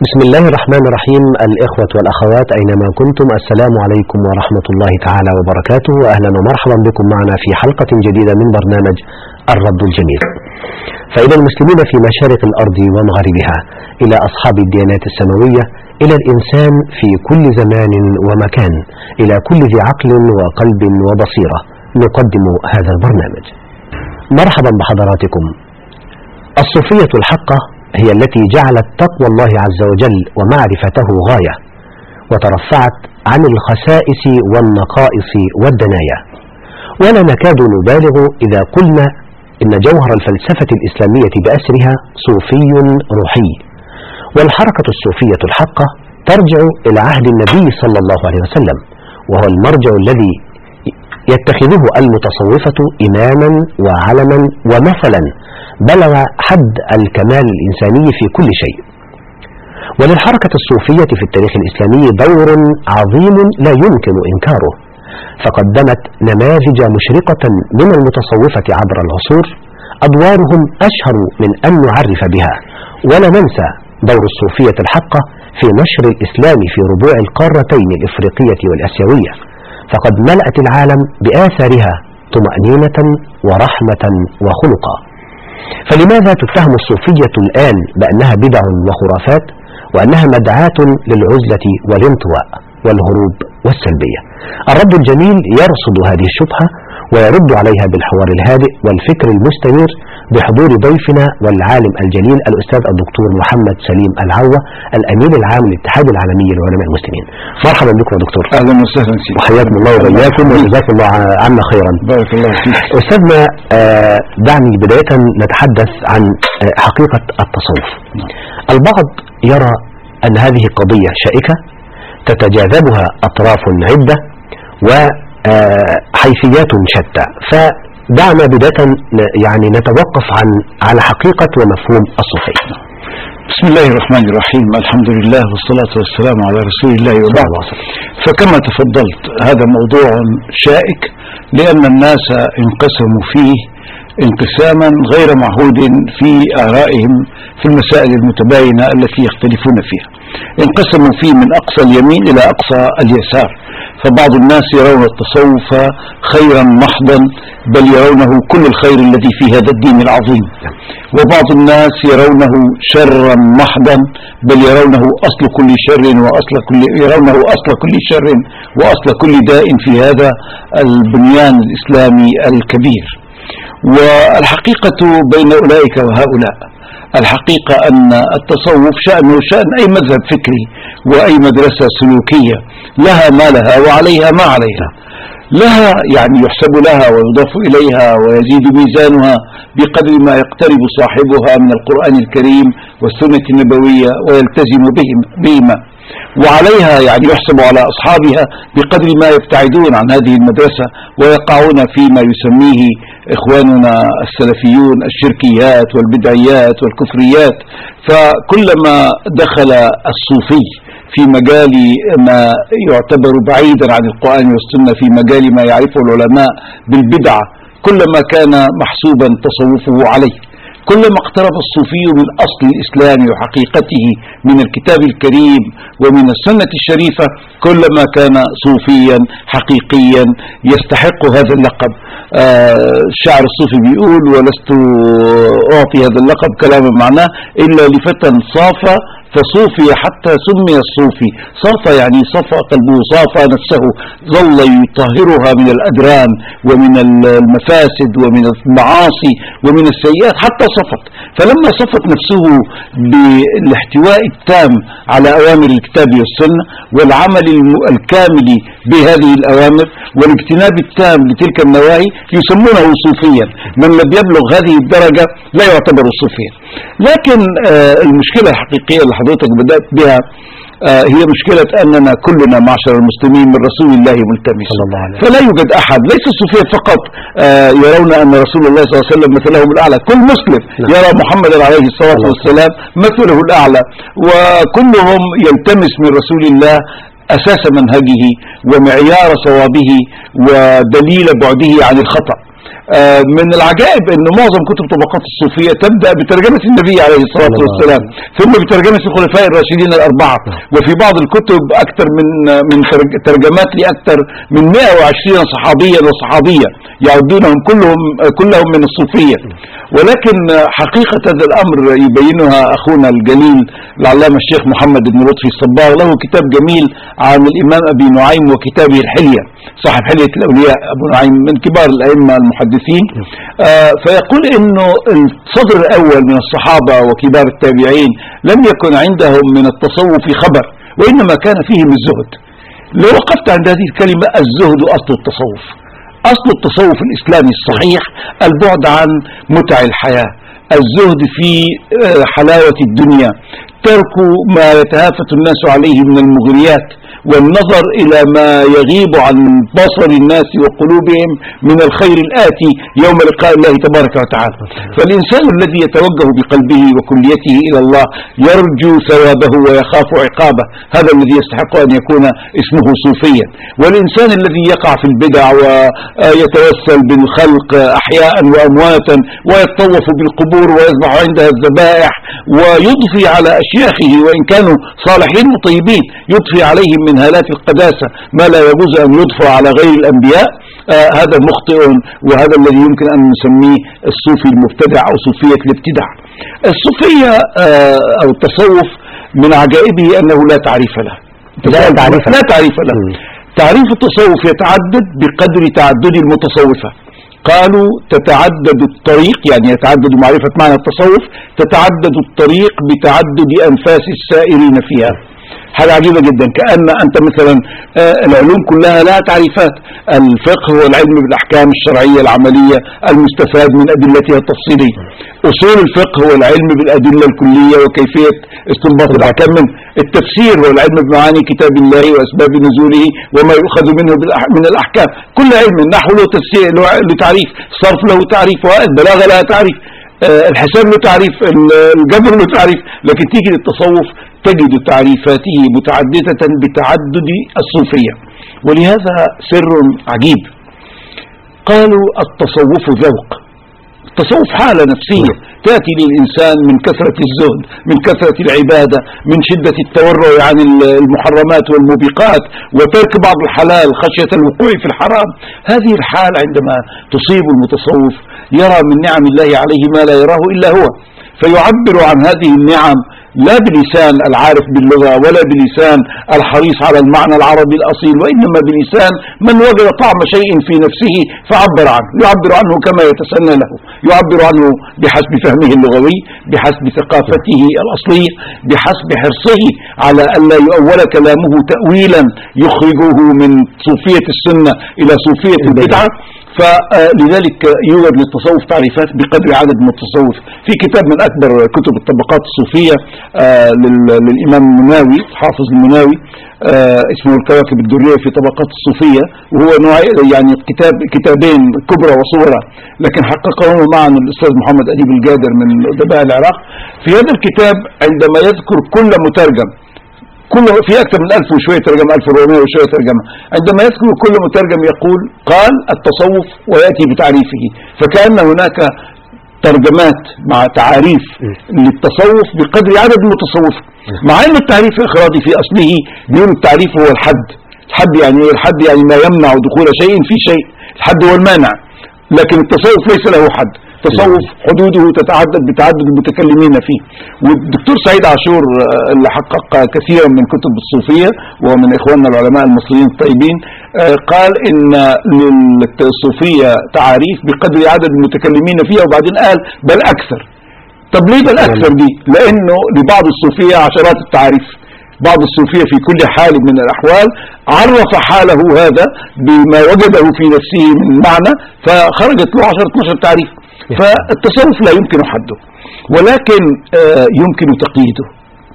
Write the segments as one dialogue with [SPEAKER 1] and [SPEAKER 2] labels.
[SPEAKER 1] بسم الله الرحمن الرحيم. الإخوة والأخوات أينما كنتم، السلام عليكم ورحمة الله تعالى وبركاته، وأهلا ومرحبا بكم معنا في حلقة جديدة من برنامج الرد الجميل. فإلى المسلمين في مشارق الأرض ومغاربها، إلى أصحاب الديانات السماوية، إلى الإنسان في كل زمان ومكان، إلى كل ذي عقل وقلب وبصيرة، نقدم هذا البرنامج. مرحبا بحضراتكم. الصوفية الحقة هي التي جعلت تقوى الله عز وجل ومعرفته غاية، وترفعت عن الخسائس والنقائص والدنايا، ولا نكاد نبالغ إذا قلنا إن جوهر الفلسفة الإسلامية بأسرها صوفي روحي. والحركة الصوفية الحقة ترجع إلى عهد النبي صلى الله عليه وسلم، وهو المرجع الذي يتخذه المتصوفة إماما وعلما ومثلا بلغ حد الكمال الإنساني في كل شيء. وللحركة الصوفية في التاريخ الإسلامي دور عظيم لا يمكن إنكاره، فقدمت نماذج مشرقة من المتصوفة عبر العصور، أدوارهم أشهر من أن نعرف بها. ولا ننسى دور الصوفية الحقة في نشر الإسلام في ربوع القارتين الإفريقية والآسيوية، فقد ملأت العالم بآثارها طمأنينة ورحمة وخلقا. فلماذا تتهم الصوفية الآن بأنها بدع وخرافات، وأنها مدعاة للعزلة والانطواء والهروب والسلبية؟ الرد الجميل يرصد هذه الشبهة ويرد عليها بالحوار الهادئ والفكر المستنير بحضور ضيفنا والعالم الجليل الأستاذ الدكتور محمد سليم العوة، الأمين العام للاتحاد العالمي للعلماء المسلمين. مرحبا بكم يا دكتور.
[SPEAKER 2] أهلا وسهلا سيدي.
[SPEAKER 1] وحياكم الله وبياكم وجزاكم الله عنا خيرا.
[SPEAKER 2] بارك الله فيك.
[SPEAKER 1] أستاذنا، دعني بداية نتحدث عن حقيقة التصوف. البعض يرى أن هذه قضية شائكة تتجاذبها أطراف عدة وحيثيات شتى، فدعنا بداية يعني نتوقف على حقيقة ومفهوم الصوفية.
[SPEAKER 2] بسم الله الرحمن الرحيم، الحمد لله والصلاة والسلام على رسول الله وبعد. فكما تفضلت هذا موضوع شائك، لأن الناس انقسموا فيه انقساما غير معهود في آرائهم في المسائل المتباينة التي يختلفون فيها. انقسموا فيه من أقصى اليمين إلى أقصى اليسار، فبعض الناس يرون التصوف خيرا محضا، بل يرونه كل الخير الذي في هذا الدين العظيم، وبعض الناس يرونه شرا محضا، بل يرونه أصل كل شر يرونه أصل كل شر وأصل كل داء في هذا البنيان الإسلامي الكبير. والحقيقة بين أولئك وهؤلاء، الحقيقة أن التصوف شأنه شأن أي مذهب فكري وأي مدرسة سلوكية، لها ما لها وعليها ما عليها. لها يعني يحسب لها ويضاف إليها ويزيد ميزانها بقدر ما يقترب صاحبها من القرآن الكريم والسنة النبوية ويلتزم بهما، وعليها يعني يحسب على أصحابها بقدر ما يبتعدون عن هذه المدرسة ويقعون فيما يسميه إخواننا السلفيون الشركيات والبدعيات والكفريات. فكلما دخل الصوفي في مجال ما يعتبر بعيدا عن القرآن والسنة، في مجال ما يعرفه العلماء بالبدعة، كلما كان محسوبا تصوفه عليه. كلما اقترب الصوفي من أصل الإسلام وحقيقته من الكتاب الكريم ومن السنة الشريفة، كلما كان صوفيا حقيقيا يستحق هذا اللقب. الشاعر الصوفي بيقول: ولست أعطي هذا اللقب كلاما معناه إلا لفتى صافى فصوفي حتى سمي الصوفي. صافى يعني صفى قلبه، صافى نفسه، ظل يطهرها من الأدران ومن المفاسد ومن المعاصي ومن السيئات حتى صفت. فلما صفت نفسه بالاحتواء التام على أوامر الكتاب والسنة والعمل الكامل بهذه الأوامر والاجتناب التام لتلك النواهي، يسمونه صوفيا. من لم يبلغ هذه الدرجة لا يعتبر صوفيا. لكن المشكلة الحقيقية اللي حضرتك بدأت بها هي مشكلة أننا كلنا معشر المسلمين من رسول الله ملتمس. فلا يوجد أحد، ليس الصوفية فقط يرون أن رسول الله صلى الله عليه وسلم مثلهم الأعلى، كل مسلم يرى محمد عليه الصلاة والسلام مثله الأعلى، وكلهم يلتمس من رسول الله أساس منهجه ومعيار صوابه ودليل بعده عن الخطأ. من العجائب أن معظم كتب طبقات الصوفية تبدأ بترجمة النبي عليه الصلاة والسلام، ثم بترجمة الخلفاء الراشدين الأربعة، وفي بعض الكتب أكثر من ترجمات لأكثر من 120 صحابيا وصحابية يعدونهم كلهم من الصوفية. ولكن حقيقة هذا الأمر يبينها أخونا الجليل العلامة الشيخ محمد بن لطفي الصباغ، له كتاب جميل عن الإمام أبي نعيم وكتابه الحلية، صاحب حلية الأولياء أبو نعيم من كبار الأئمة المحدثين. فيقول إنه الصدر الأول من الصحابة وكبار التابعين لم يكن عندهم من التصوف خبر، وإنما كان فيهم الزهد. لو وقفت عند هذه الكلمة، الزهد أصل التصوف. أصل التصوف الإسلامي الصحيح البعد عن متع الحياة، الزهد في حلاوة الدنيا، ترك ما يتهافت الناس عليه من المغريات، والنظر إلى ما يغيب عن بصر الناس وقلوبهم من الخير الآتي يوم لقاء الله تبارك وتعالى. فالإنسان الذي يتوجه بقلبه وكليته إلى الله يرجو ثوابه ويخاف عقابه، هذا الذي يستحق أن يكون اسمه صوفيا. والإنسان الذي يقع في البدع ويتوسل بالخلق أحياء وأمواتا ويتطوف بالقبور ويذبح عندها الذبائح ويضفي على أشياخه وإن كانوا صالحين وطيبين، يضفي عليهم من هالات القداسة ما لا يجوز أن يضفى على غير الأنبياء، هذا مخطئ، وهذا الذي يمكن أن نسميه الصوفي المبتدع أو صوفية الابتداع. الصوفية أو التصوف من عجائبه أنه لا تعريف له. لا تعريف له. تعريف التصوف يتعدد بقدر تعدد المتصوفة. قالوا تتعدد الطريق، يعني يتعدد معرفة معنى التصوف، تتعدد الطريق بتعدد أنفاس السائرين فيها. حاجة عجيبة جدا، كأن أنت مثلا العلوم كلها لها تعريفات. الفقه هو العلم بالأحكام الشرعية العملية المستفاد من أدلتها التفصيلية. أصول الفقه هو العلم بالأدلة الكلية وكيفية استنباط الأحكام منه. التفسير هو العلم بمعاني كتاب الله وأسباب نزوله وما يؤخذ منه من الأحكام. كل علم، النحو له تفسير له تعريف، الصرف له تعريف، البلاغة لها تعريف، الحساب له تعريف، الجبر له تعريف. لكن تيجي للتصوف تجد تعريفاته متعددة بتعدد الصوفية، ولهذا سر عجيب. قالوا التصوف ذوق، التصوف حالة نفسية تأتي للإنسان من كثرة الزهد، من كثرة العبادة، من شدة التورع عن المحرمات والموبقات وترك بعض الحلال خشية الوقوع في الحرام. هذه الحال عندما تصيب المتصوف يرى من نعم الله عليه ما لا يراه إلا هو، فيعبر عن هذه النعم لا بلسان العارف باللغة ولا بلسان الحريص على المعنى العربي الأصيل، وإنما بلسان من وجد طعم شيء في نفسه فعبر عنه، يعبر عنه كما يتسنى له، يعبر عنه بحسب فهمه اللغوي، بحسب ثقافته الأصلية، بحسب حرصه على أن لا يؤول كلامه تأويلا يخرجه من صوفية السنة إلى صوفية البدعة. فلذلك يوجد للتصوف تعريفات بقدر عدد من التصوف. في كتاب من أكبر كتب الطبقات الصوفية للإمام المناوي، حافظ المناوي، اسمه الكواكب الدرية في طبقات الصوفية، وهو يعني كتابين كبرى وصغرى، لكن حققهما معا الأستاذ محمد أديب الجادر من أدباء العراق. في هذا الكتاب عندما يذكر كل مترجم، كله في أكثر من 1000 وشوية ترجمة، 1400 وشوية ترجمة، عندما يذكر كل مترجم يقول قال التصوف ويأتي بتعريفه، فكأن هناك ترجمات مع تعاريف للتصوف بقدر عدد المتصوف، مع أن التعريف الإخراجي في أصله بيقول التعريف هو الحد. الحد يعني ايه؟ الحد يعني ما يمنع دخول شيء في شيء، الحد هو المانع، لكن التصوف ليس له حد. تصوف حدوده تتعدد بتعدد المتكلمين فيه. والدكتور سعيد عاشور اللي حقق كثيرا من كتب الصوفية ومن إخواننا العلماء المصريين الطيبين قال إن للصوفية تعاريف بقدر عدد المتكلمين فيها، وبعدين قال بل أكثر. طب ليه بل أكثر دي؟ لأنه لبعض الصوفية عشرات التعاريف. بعض الصوفية في كل حال من الأحوال عرف حاله هذا بما وجده في نفسه من معنى، فخرجت له 10-12 تعريف. فالتصوف لا يمكن حده، ولكن يمكن تقييده.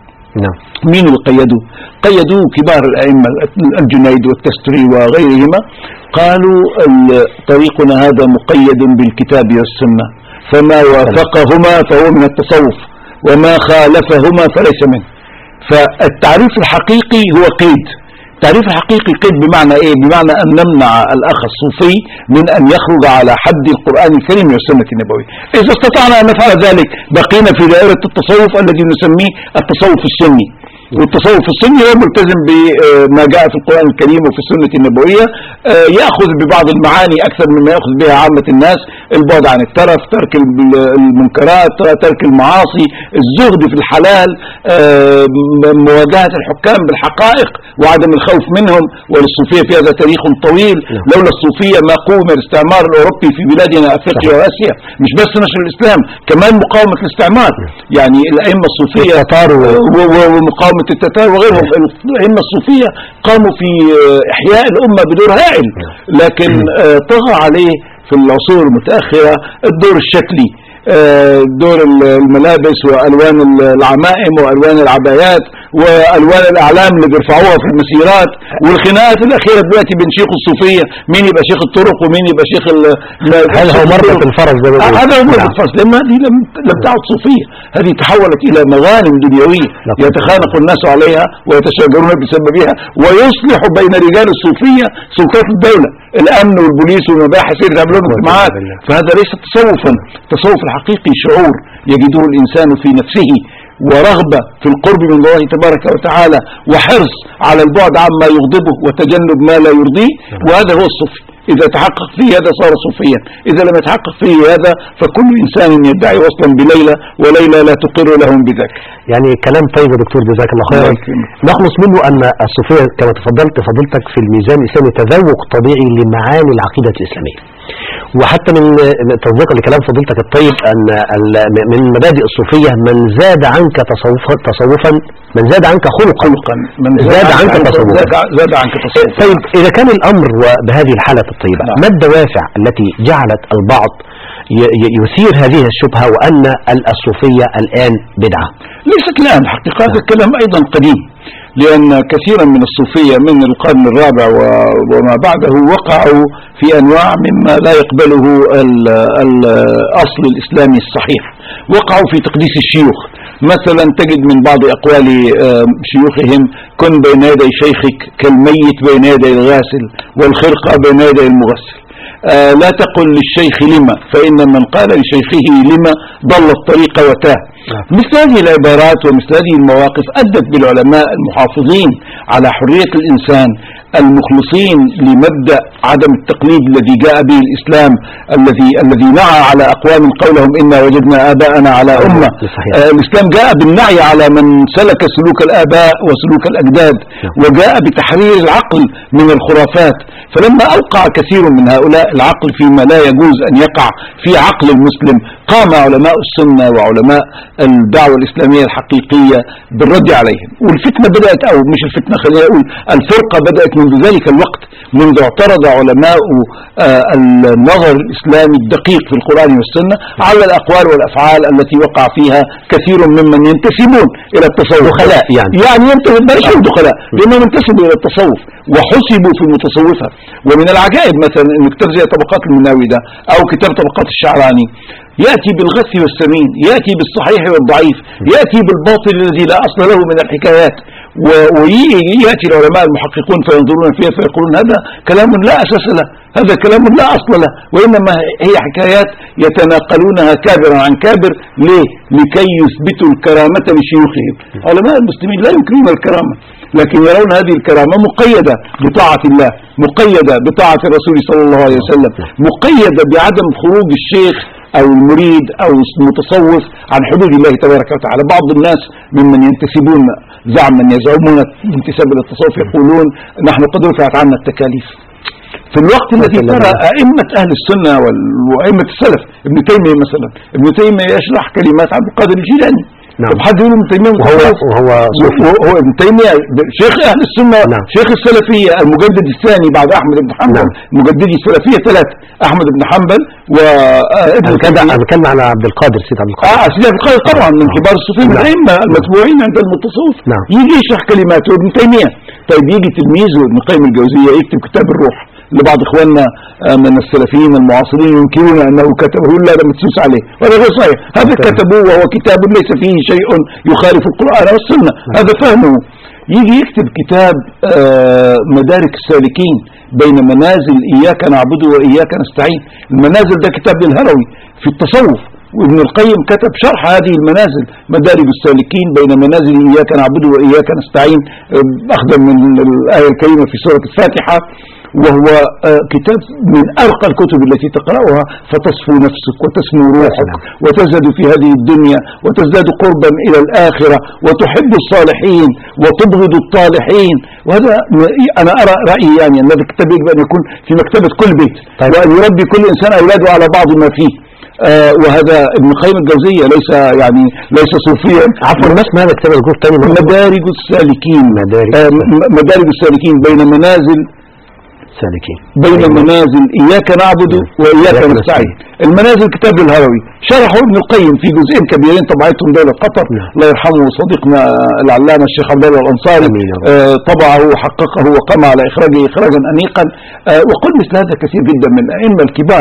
[SPEAKER 2] مين اللي قيدوه؟ قيدوه كبار الأئمة الجنيد والتستري وغيرهما، قالوا طريقنا هذا مقيد بالكتاب والسنة، فما وافقهما فهو من التصوف وما خالفهما فليس منه. فالتعريف الحقيقي هو قيد، التعريف الحقيقي قيد بمعنى ايه؟ بمعنى ان نمنع الاخ الصوفي من ان يخرج على حد القرآن الكريم والسنة النبوية. اذا استطعنا ان نفعل ذلك بقينا في دائرة التصوف الذي نسميه التصوف السني. والتصوف السني هو ملتزم بما جاء في القرآن الكريم وفي السنة النبوية، يأخذ ببعض المعاني أكثر مما يأخذ بها عامة الناس، البعد عن الترف، ترك المنكرات، ترك المعاصي، الزهد في الحلال، مواجهة الحكام بالحقائق وعدم الخوف منهم. وللصوفية في هذا تاريخ طويل، لولا الصوفية ما قوم الاستعمار الأوروبي في بلادنا أفريقيا وآسيا. مش بس نشر الإسلام، كمان مقاومة الاستعمار. يعني الأئمة الصوفية ومقاومة التتار وغيرهم، الأئمة الصوفية قاموا في إحياء الأمة بدور هائل، لكن طغى عليه في العصور المتأخرة الدور الشكلي، دور الملابس وألوان العمائم وألوان العبايات والوان الاعلام اللي بيرفعوها في المسيرات، والخناقات الاخيره دلوقتي بين شيخ الصوفيه، مين يبقى شيخ الطرق ومين يبقى شيخ
[SPEAKER 1] هذا هو مربط الفرس ده.
[SPEAKER 2] هذا هو مربط الفرس، لان هذه لم تعد صوفيه، هذه تحولت الى مغانم دنيويه يتخانق الناس عليها ويتشاجرون بسببها، ويصلح بين رجال الصوفيه سلطات الدوله، الامن والبوليس والمباحث يعملون اجتماعات. فهذا ليس تصوفا. التصوف الحقيقي شعور يجده الانسان في نفسه، ورغبة في القرب من الله تبارك وتعالى، وحرص على البعد عما يغضبه وتجنب ما لا يرضيه، وهذا هو الصوفي. إذا تحقق فيه هذا صار صوفيا، إذا لم يتحقق فيه هذا فكل إنسان يدعي وصلا بليلى وليلى لا تقر لهم بذاك.
[SPEAKER 1] يعني كلام طيب يا دكتور، جزاك الله خيرا. نخلص منه أن الصوفية كما تفضلت فضيلتك في الميزان الإسلامي تذوق طبيعي لمعاني العقيدة الإسلامية، وحتى من تصديقا لكلام فضيلتك الطيب أن من مبادئ الصوفية من زاد عنك تصوفا من زاد عنك خلقا من زاد عنك تصوفا. طيب إذا كان الأمر بهذه الحالة الطيبة، ما الدوافع التي جعلت البعض يثير هذه الشبهة وأن الصوفية الآن بدعة؟
[SPEAKER 2] ليست الآن حقيقة، هذا الكلام أيضا قديم، لأن كثيرا من الصوفية من القرن الرابع وما بعده وقعوا في أنواع مما لا يقبله الأصل الإسلامي الصحيح. وقعوا في تقديس الشيوخ، مثلا تجد من بعض أقوال شيوخهم: كن بين يدي شيخك كالميت بين يدي الغاسل، والخرقة بين يدي المغسل. لا تقل للشيخ لما، فإن من قال لشيخه لما ضل الطريق وتاه. مثل هذه العبارات ومثل هذه المواقف أدت بالعلماء المحافظين على حرية الإنسان المخلصين لمبدأ عدم التقليد الذي جاء به الإسلام، الذي نعى على أقوام قولهم إنا وجدنا آباءنا على أمة. الإسلام جاء بالنعي على من سلك سلوك الآباء وسلوك الأجداد، وجاء بتحرير العقل من الخرافات. فلما أوقع كثير من هؤلاء العقل فيما لا يجوز أن يقع في عقل المسلم، قام علماء السنة وعلماء الدعوة الإسلامية الحقيقية بالرد عليهم. والفتنة بدأت، أو مش الفتنة، خلينا نقول الفرقة بدأت منذ ذلك الوقت، منذ اعترض علماء النظر الإسلامي الدقيق في القرآن والسنة على الأقوال والأفعال التي وقع فيها كثير ممن ينتسبون إلى التصوف.
[SPEAKER 1] دخلاء
[SPEAKER 2] يعني ينتسب، بلاش دخلاء، لأنهم ينتسبوا إلى التصوف وحسبوا في المتصوفة. ومن العجائب مثلا أن كتاب زي طبقات المناوي ده أو كتاب طبقات الشعراني يأتي بالغث والسمين، يأتي بالصحيح والضعيف، يأتي بالباطل الذي لا أصل له من الحكايات، ويأتي العلماء المحققون فينظرون فيها فيقولون هذا كلام لا أساس له، هذا كلام لا أصل له، وإنما هي حكايات يتناقلونها كابرا عن كابر. ليه؟ لكي يثبتوا الكرامة لشيوخهم. علماء المسلمين لا ينكرون الكرامة، لكن يرون هذه الكرامة مقيدة بطاعة الله، مقيدة بطاعة الرسول صلى الله عليه وسلم، مقيدة بعدم خروج الشيخ أو المريد أو المتصوف عن حدود الله تبارك وتعالى. بعض الناس ممن ينتسبون يزعمون الانتساب إلى التصوف يقولون نحن قد رفعت عنا التكاليف، في الوقت الذي ترى أئمة أهل السنة وأئمة السلف، ابن تيمية مثلا، ابن تيمية يشرح كلمات عبد القادر الجيلاني. طب حد يقول ابن تيمية وهو ابن تيمية شيخ أهل السنة، شيخ السلفية، المجدد الثاني بعد أحمد بن حنبل. مجددي السلفية ثلاثة: أحمد بن حنبل وابن تيمية.
[SPEAKER 1] كان على عبد القادر، سيد عبد القادر.
[SPEAKER 2] سيد عبد القادر طبعا من كبار الصوفيين الأئمة المتبوعين عند المتصوف. يجي يشرح كلماته ابن تيمية. طيب يجي تلميذه ابن قيم الجوزية يكتب كتاب الروح، لبعض إخواننا من السلفيين المعاصرين ينكرون أنه كتبه، لا مدسوس عليه، وهذا غير صحيح. هذا كتبوه وهو كتاب ليس فيه شيء يخالف القرآن والسنة، هذا فهمه. يجي يكتب كتاب مدارك السالكين بين منازل إياك نعبد وإياك نستعين. المنازل ده كتاب للهروي في التصوف، وابن القيم كتب شرح هذه المنازل، مدارج السالكين بين منازل إياك نعبد وإياك نستعين، أخذا من الآية الكريمة في سورة الفاتحة. وهو كتاب من أرقى الكتب التي تقرأها فتصفو نفسك وتسمو روحك وتزداد في هذه الدنيا وتزداد قربا إلى الآخرة وتحب الصالحين وتبغض الطالحين. وهذا أنا أرى رأيي يعني أن هذا الكتاب يجب أن يكون في مكتبة كل بيت، وأن يربي كل إنسان أولاده على بعض ما فيه. وهذا ابن القيم الجوزية ليس صوفيا.
[SPEAKER 1] عفوا، ما اسم هذا الكتاب الجوف تاني؟
[SPEAKER 2] مدارج السالكين. مدارج السالكين بين منازل
[SPEAKER 1] سالكين
[SPEAKER 2] بين منازل إياك نعبد وإياك نستعين. المنازل كتاب الهروي شرحه ابن القيم في جزئين كبيرين طبعتهم دولة قطر، الله يرحمه صديقنا العلامة الشيخ عبد الله الأنصاري طبعه وحققه وقام على إخراجه إخراجا أنيقا. وقل مثل هذا كثير جدا من الأئمة الكبار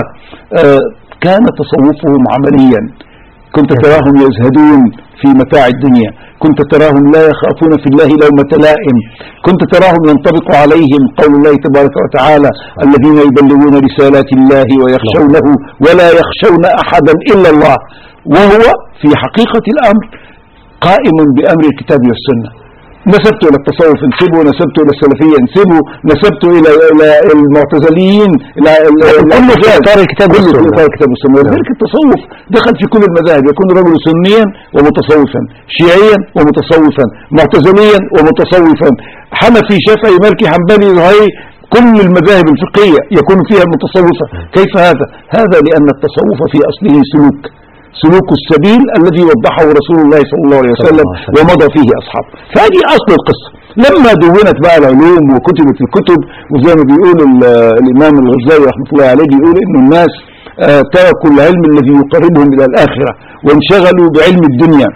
[SPEAKER 2] كان تصوفهم عمليا. كنت تراهم يزهدون في متاع الدنيا، كنت تراهم لا يخافون في الله لومة لائم، كنت تراهم ينطبق عليهم قول الله تبارك وتعالى الذين يبلغون رسالات الله ويخشونه ولا يخشون أحدا إلا الله. وهو في حقيقة الأمر قائم بأمر الكتاب والسنة. نسبت إلى التصوف انسبه، نسبت إلى السلفية انسبه، نسبت إلى المعتزليين،
[SPEAKER 1] كله في إطار الكتاب
[SPEAKER 2] والسنة. ولذلك التصوف دخل في كل المذاهب، يكون الرجل سنيا ومتصوفا، شيعيا ومتصوفا، معتزليا ومتصوفا، حنفي شافعي مالكي حنبلي ظهري، كل المذاهب الفقهية يكون فيها متصوفة. كيف هذا؟ هذا لأن التصوف في أصله سلوك السبيل الذي وضحه رسول الله صلى الله عليه وسلم ومضى فيه أصحابه. فهذه أصل القصة. لما دونت بقى العلوم وكتبت الكتب، وزي ما بيقول الإمام الغزالي رحمة الله عليه، بيقول إن الناس تركوا العلم الذي يقربهم إلى الآخرة وانشغلوا بعلم الدنيا.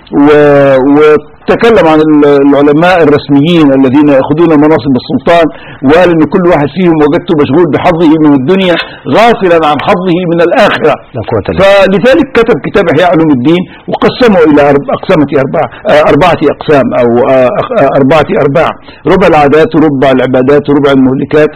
[SPEAKER 2] وتكلم عن العلماء الرسميين الذين يأخذون مناصب السلطان، وقال ان كل واحد فيهم وجدته مشغول بحظه من الدنيا غافلا عن حظه من الآخرة. فلذلك كتب كتاب إحياء علوم الدين وقسمه إلى أربعة أقسام أو أربعة أرباع: ربع العادات وربع العبادات وربع المهلكات.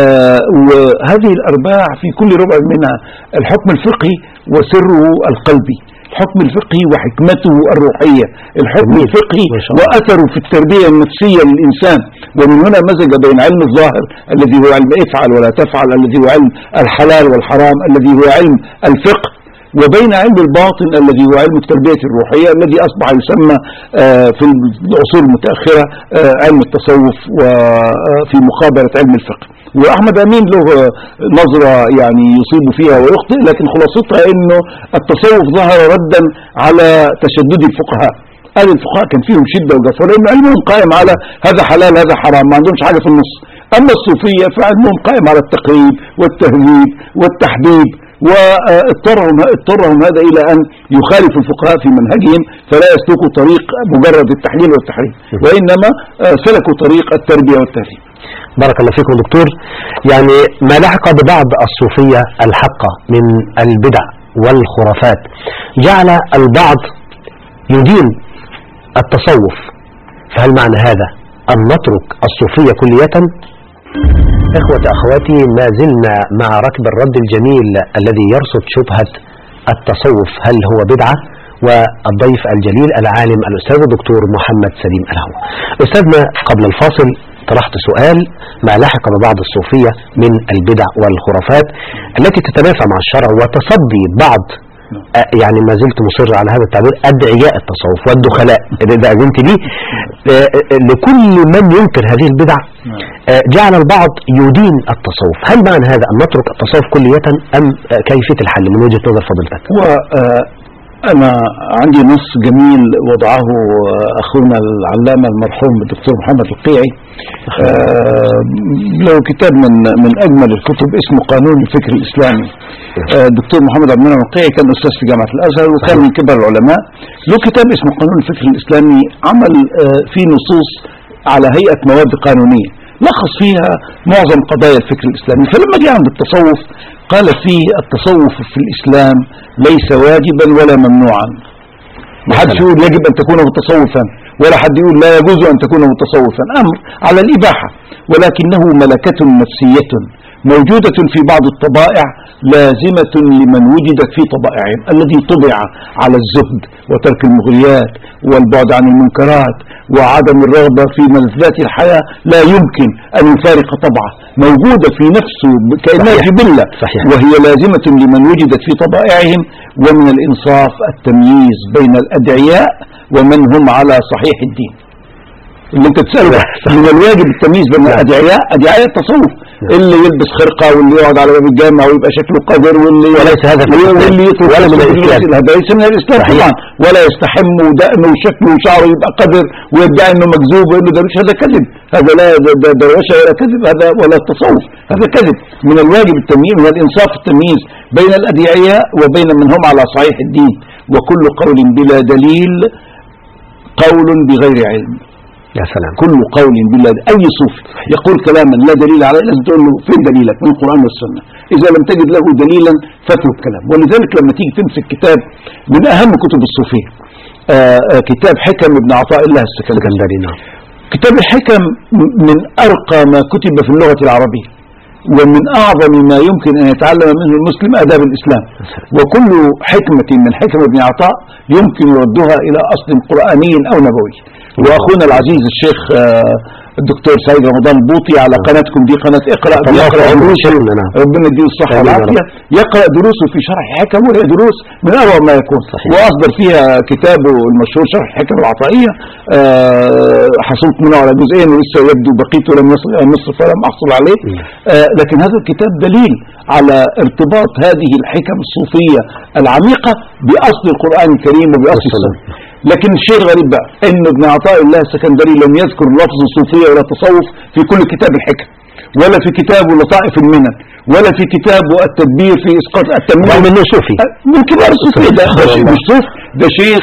[SPEAKER 2] وهذه الأرباع في كل ربع منها الحكم الفقهي وسره القلبي، الحكم الفقهي وحكمته الروحية، الحكم الفقهي وأثره في التربية النفسية للإنسان. ومن هنا مزج بين علم الظاهر الذي هو علم افعل ولا تفعل الذي هو علم الحلال والحرام الذي هو علم الفقه، وبين علم الباطن الذي هو علم التربية الروحية الذي أصبح يسمى في العصور المتأخرة علم التصوف وفي مقابلة علم الفقه. وأحمد أمين له نظرة يعني يصيب فيها ويخطئ، لكن خلاصتها إنه التصوف ظهر ردا على تشدد الفقهاء. قال الفقهاء كان فيهم شدة وجفاء لأن علمهم قائم على هذا حلال هذا حرام، ما عندهمش حاجة في النص. أما الصوفية فعلمهم قائم على التقريب والتهذيب والتحبيب، واضطرهم هذا إلى أن يخالف الفقهاء في منهجهم، فلا يسلكوا طريق مجرد التحليل والتحريم، وإنما سلكوا طريق التربية والتهذيب.
[SPEAKER 1] بارك الله فيكم دكتور. يعني ما لحق ببعض الصوفية الحقة من البدع والخرافات جعل البعض يدين التصوف، فهل معنى هذا أن نترك الصوفية كلية؟ إخوة أخواتي، ما زلنا مع ركب الرد الجميل الذي يرصد شبهة التصوف هل هو بدعة، والضيف الجليل العالم الأستاذ الدكتور محمد سليم الهوى. أستاذنا قبل الفاصل طرحت سؤال: ما لحق ببعض الصوفية من البدع والخرافات التي تتنافى مع الشرع وتصدي بعض، يعني ما زلت مصر على هذا التعبير، أدعياء التصوف والدخلاء إذا أذنت لي، لكل من ينكر هذه البدع جعل البعض يدين التصوف. هل معنى هذا أن نترك التصوف كلية أم كيفية الحل من وجهة نظر فضيلتك؟
[SPEAKER 2] أنا عندي نص جميل وضعه أخونا العلامة المرحوم الدكتور محمد القيعي، له كتاب من أجمل الكتب اسمه قانون الفكر الإسلامي. الدكتور محمد عبد المنعم القيعي كان أستاذ في جامعة الأزهر وكان من كبار العلماء، له كتاب اسمه قانون الفكر الإسلامي، عمل فيه نصوص على هيئة مواد قانونية لخص فيها معظم قضايا الفكر الإسلامي. فلما جاء عند التصوف قال فيه: التصوف في الإسلام ليس واجبا ولا ممنوعا. ما حدش يقول يجب أن تكون متصوفا ولا حد يقول لا يجوز أن تكون متصوفا، أمر على الإباحة، ولكنه ملكة نفسية موجودة في بعض الطبائع لازمة لمن وجدت في طبائعهم، الذي طبع على الزهد وترك المغريات والبعد عن المنكرات وعدم الرغبة في ملذات الحياة لا يمكن أن يفارق طبعه، موجودة في نفسه كأنها جبلة، وهي لازمة لمن وجدت في طبائعهم. ومن الإنصاف التمييز بين الأدعياء ومن هم على صحيح الدين. اللي انت تسأله من الواجب التمييز بين الأدعياء، أدعياء التصوف، اللي يلبس خرقة واللي يقعد على باب الجامع ويبقى شكله قذر
[SPEAKER 1] وليس هذا
[SPEAKER 2] واللي يطلق
[SPEAKER 1] ولا من الإسلام،
[SPEAKER 2] هذا ليس من الإسلام طبعا، ولا يستحم ودقنه وشكله وشعره يبقى قذر ويدعي انه مكذوب وانه دروش، هذا كذب، هذا لا دروشه ولا كذب، هذا ولا التصوف، هذا كذب. من الواجب التمييز، من الإنصاف التمييز بين الأدعياء وبين من هم على صحيح الدين. وكل قول بلا دليل قول بغير علم.
[SPEAKER 1] يا سلام.
[SPEAKER 2] كل قول بلا أي صوفي يقول كلاما لا دليل عليه لازم تقول له فين دليلك من القرآن والسنة، إذا لم تجد له دليلا فاترك كلام. ولذلك لما تيجي تمسك كتاب من أهم كتب الصوفية كتاب حكم ابن عطاء الله السكندري، كتاب الحكم من أرقى ما كتب في اللغة العربية، ومن أعظم ما يمكن أن يتعلم منه المسلم آداب الإسلام. وكل حكمة من حكم ابن عطاء يمكن ردها إلى أصل قرآني أو نبوي. وأخونا العزيز الشيخ الدكتور سعيد رمضان البوطي على قناتكم دي، قناة اقرأ، بيقرأ دروسه، ربنا يديه الصحة والعافية، يقرأ دروسه في شرح حكم، وهي دروس من أروع ما يكون. وأصدر فيها كتابه المشهور شرح حكم العطائية، حصلت منه على جزئين ولسه يبدو بقيت ولم يصل إلى النصف فلم أحصل عليه، لكن هذا الكتاب دليل على ارتباط هذه الحكم الصوفية العميقة بأصل القرآن الكريم وبأصل السنة. لكن الشيء الغريب بقى ان ابن عطاء الله السكندري لم يذكر لفظ الصوفية ولا التصوف في كل كتاب الحكم، ولا في كتابه لطائف المنن، ولا في كتابه التدبير في اسقاط التنوير.
[SPEAKER 1] من صوفي،
[SPEAKER 2] من كبار الصوفية، ده مش صوف، ده شيخ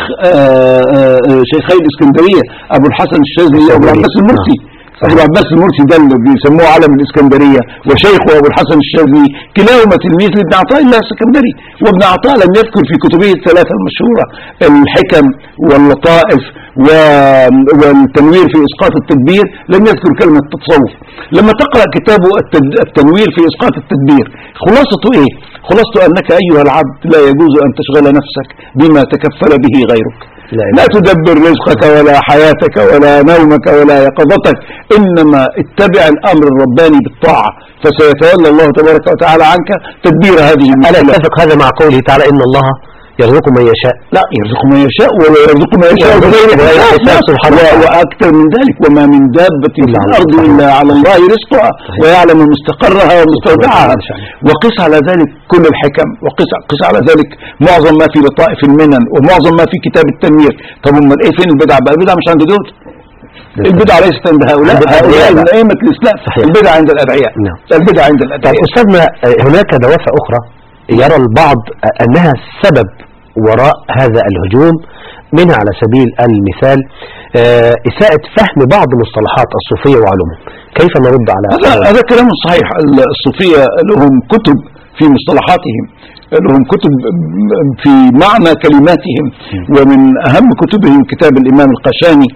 [SPEAKER 2] شيخي الاسكندرية ابو الحسن الشاذلي وابو العباس المرسي. أبو العباس المرسي ده اللي بيسموه علم الإسكندرية، وشيخه أبو الحسن الشاذلي كلاهما تلميذ لابن عطاء الله السكندري. وابن عطاء لم يذكر في كتبه الثلاثة المشهورة الحكم واللطائف والتنوير في إسقاط التدبير لم يذكر كلمة التصوف. لما تقرأ كتابه التنوير في إسقاط التدبير خلاصته إيه؟ خلاصته أنك أيها العبد لا يجوز أن تشغل نفسك بما تكفل به غيرك، لا تدبر رزقك ولا حياتك ولا نومك ولا يقظتك، إنما اتبع الأمر الرباني بالطاعة فسيتولى الله تبارك وتعالى عنك تدبير هذه المسألة.
[SPEAKER 1] ألا يتفق هذا مع قوله تعالى إن الله يرزق من يشاء؟
[SPEAKER 2] لا، يرزق من يشاء ولا يرزق من يشاء بغير حساب سبحانه. وأكثر من ذلك وما من دابة في الأرض إلا على الله رزقها ويعلم مستقرها ومستودعها. وقس على ذلك كل الحكم، وقس على ذلك معظم ما في لطائف المنن ومعظم ما في كتاب التنوير. طب امال ايه فين البدع بقى؟ البدع مش عند دول، البدع ليست عند هؤلاء من أئمة الإسلام، البدع عند الأدعياء. البدع عند الأدعياء.
[SPEAKER 1] أستاذنا، هناك دوافع أخرى يرى البعض أنها السبب وراء هذا الهجوم، منها على سبيل المثال إساءة فهم بعض مصطلحات الصوفية وعلومها. كيف نرد على
[SPEAKER 2] هذا كلام صحيح؟ الصوفية لهم كتب في مصطلحاتهم، لهم كتب في معنى كلماتهم، ومن أهم كتبهم كتاب الإمام القشاني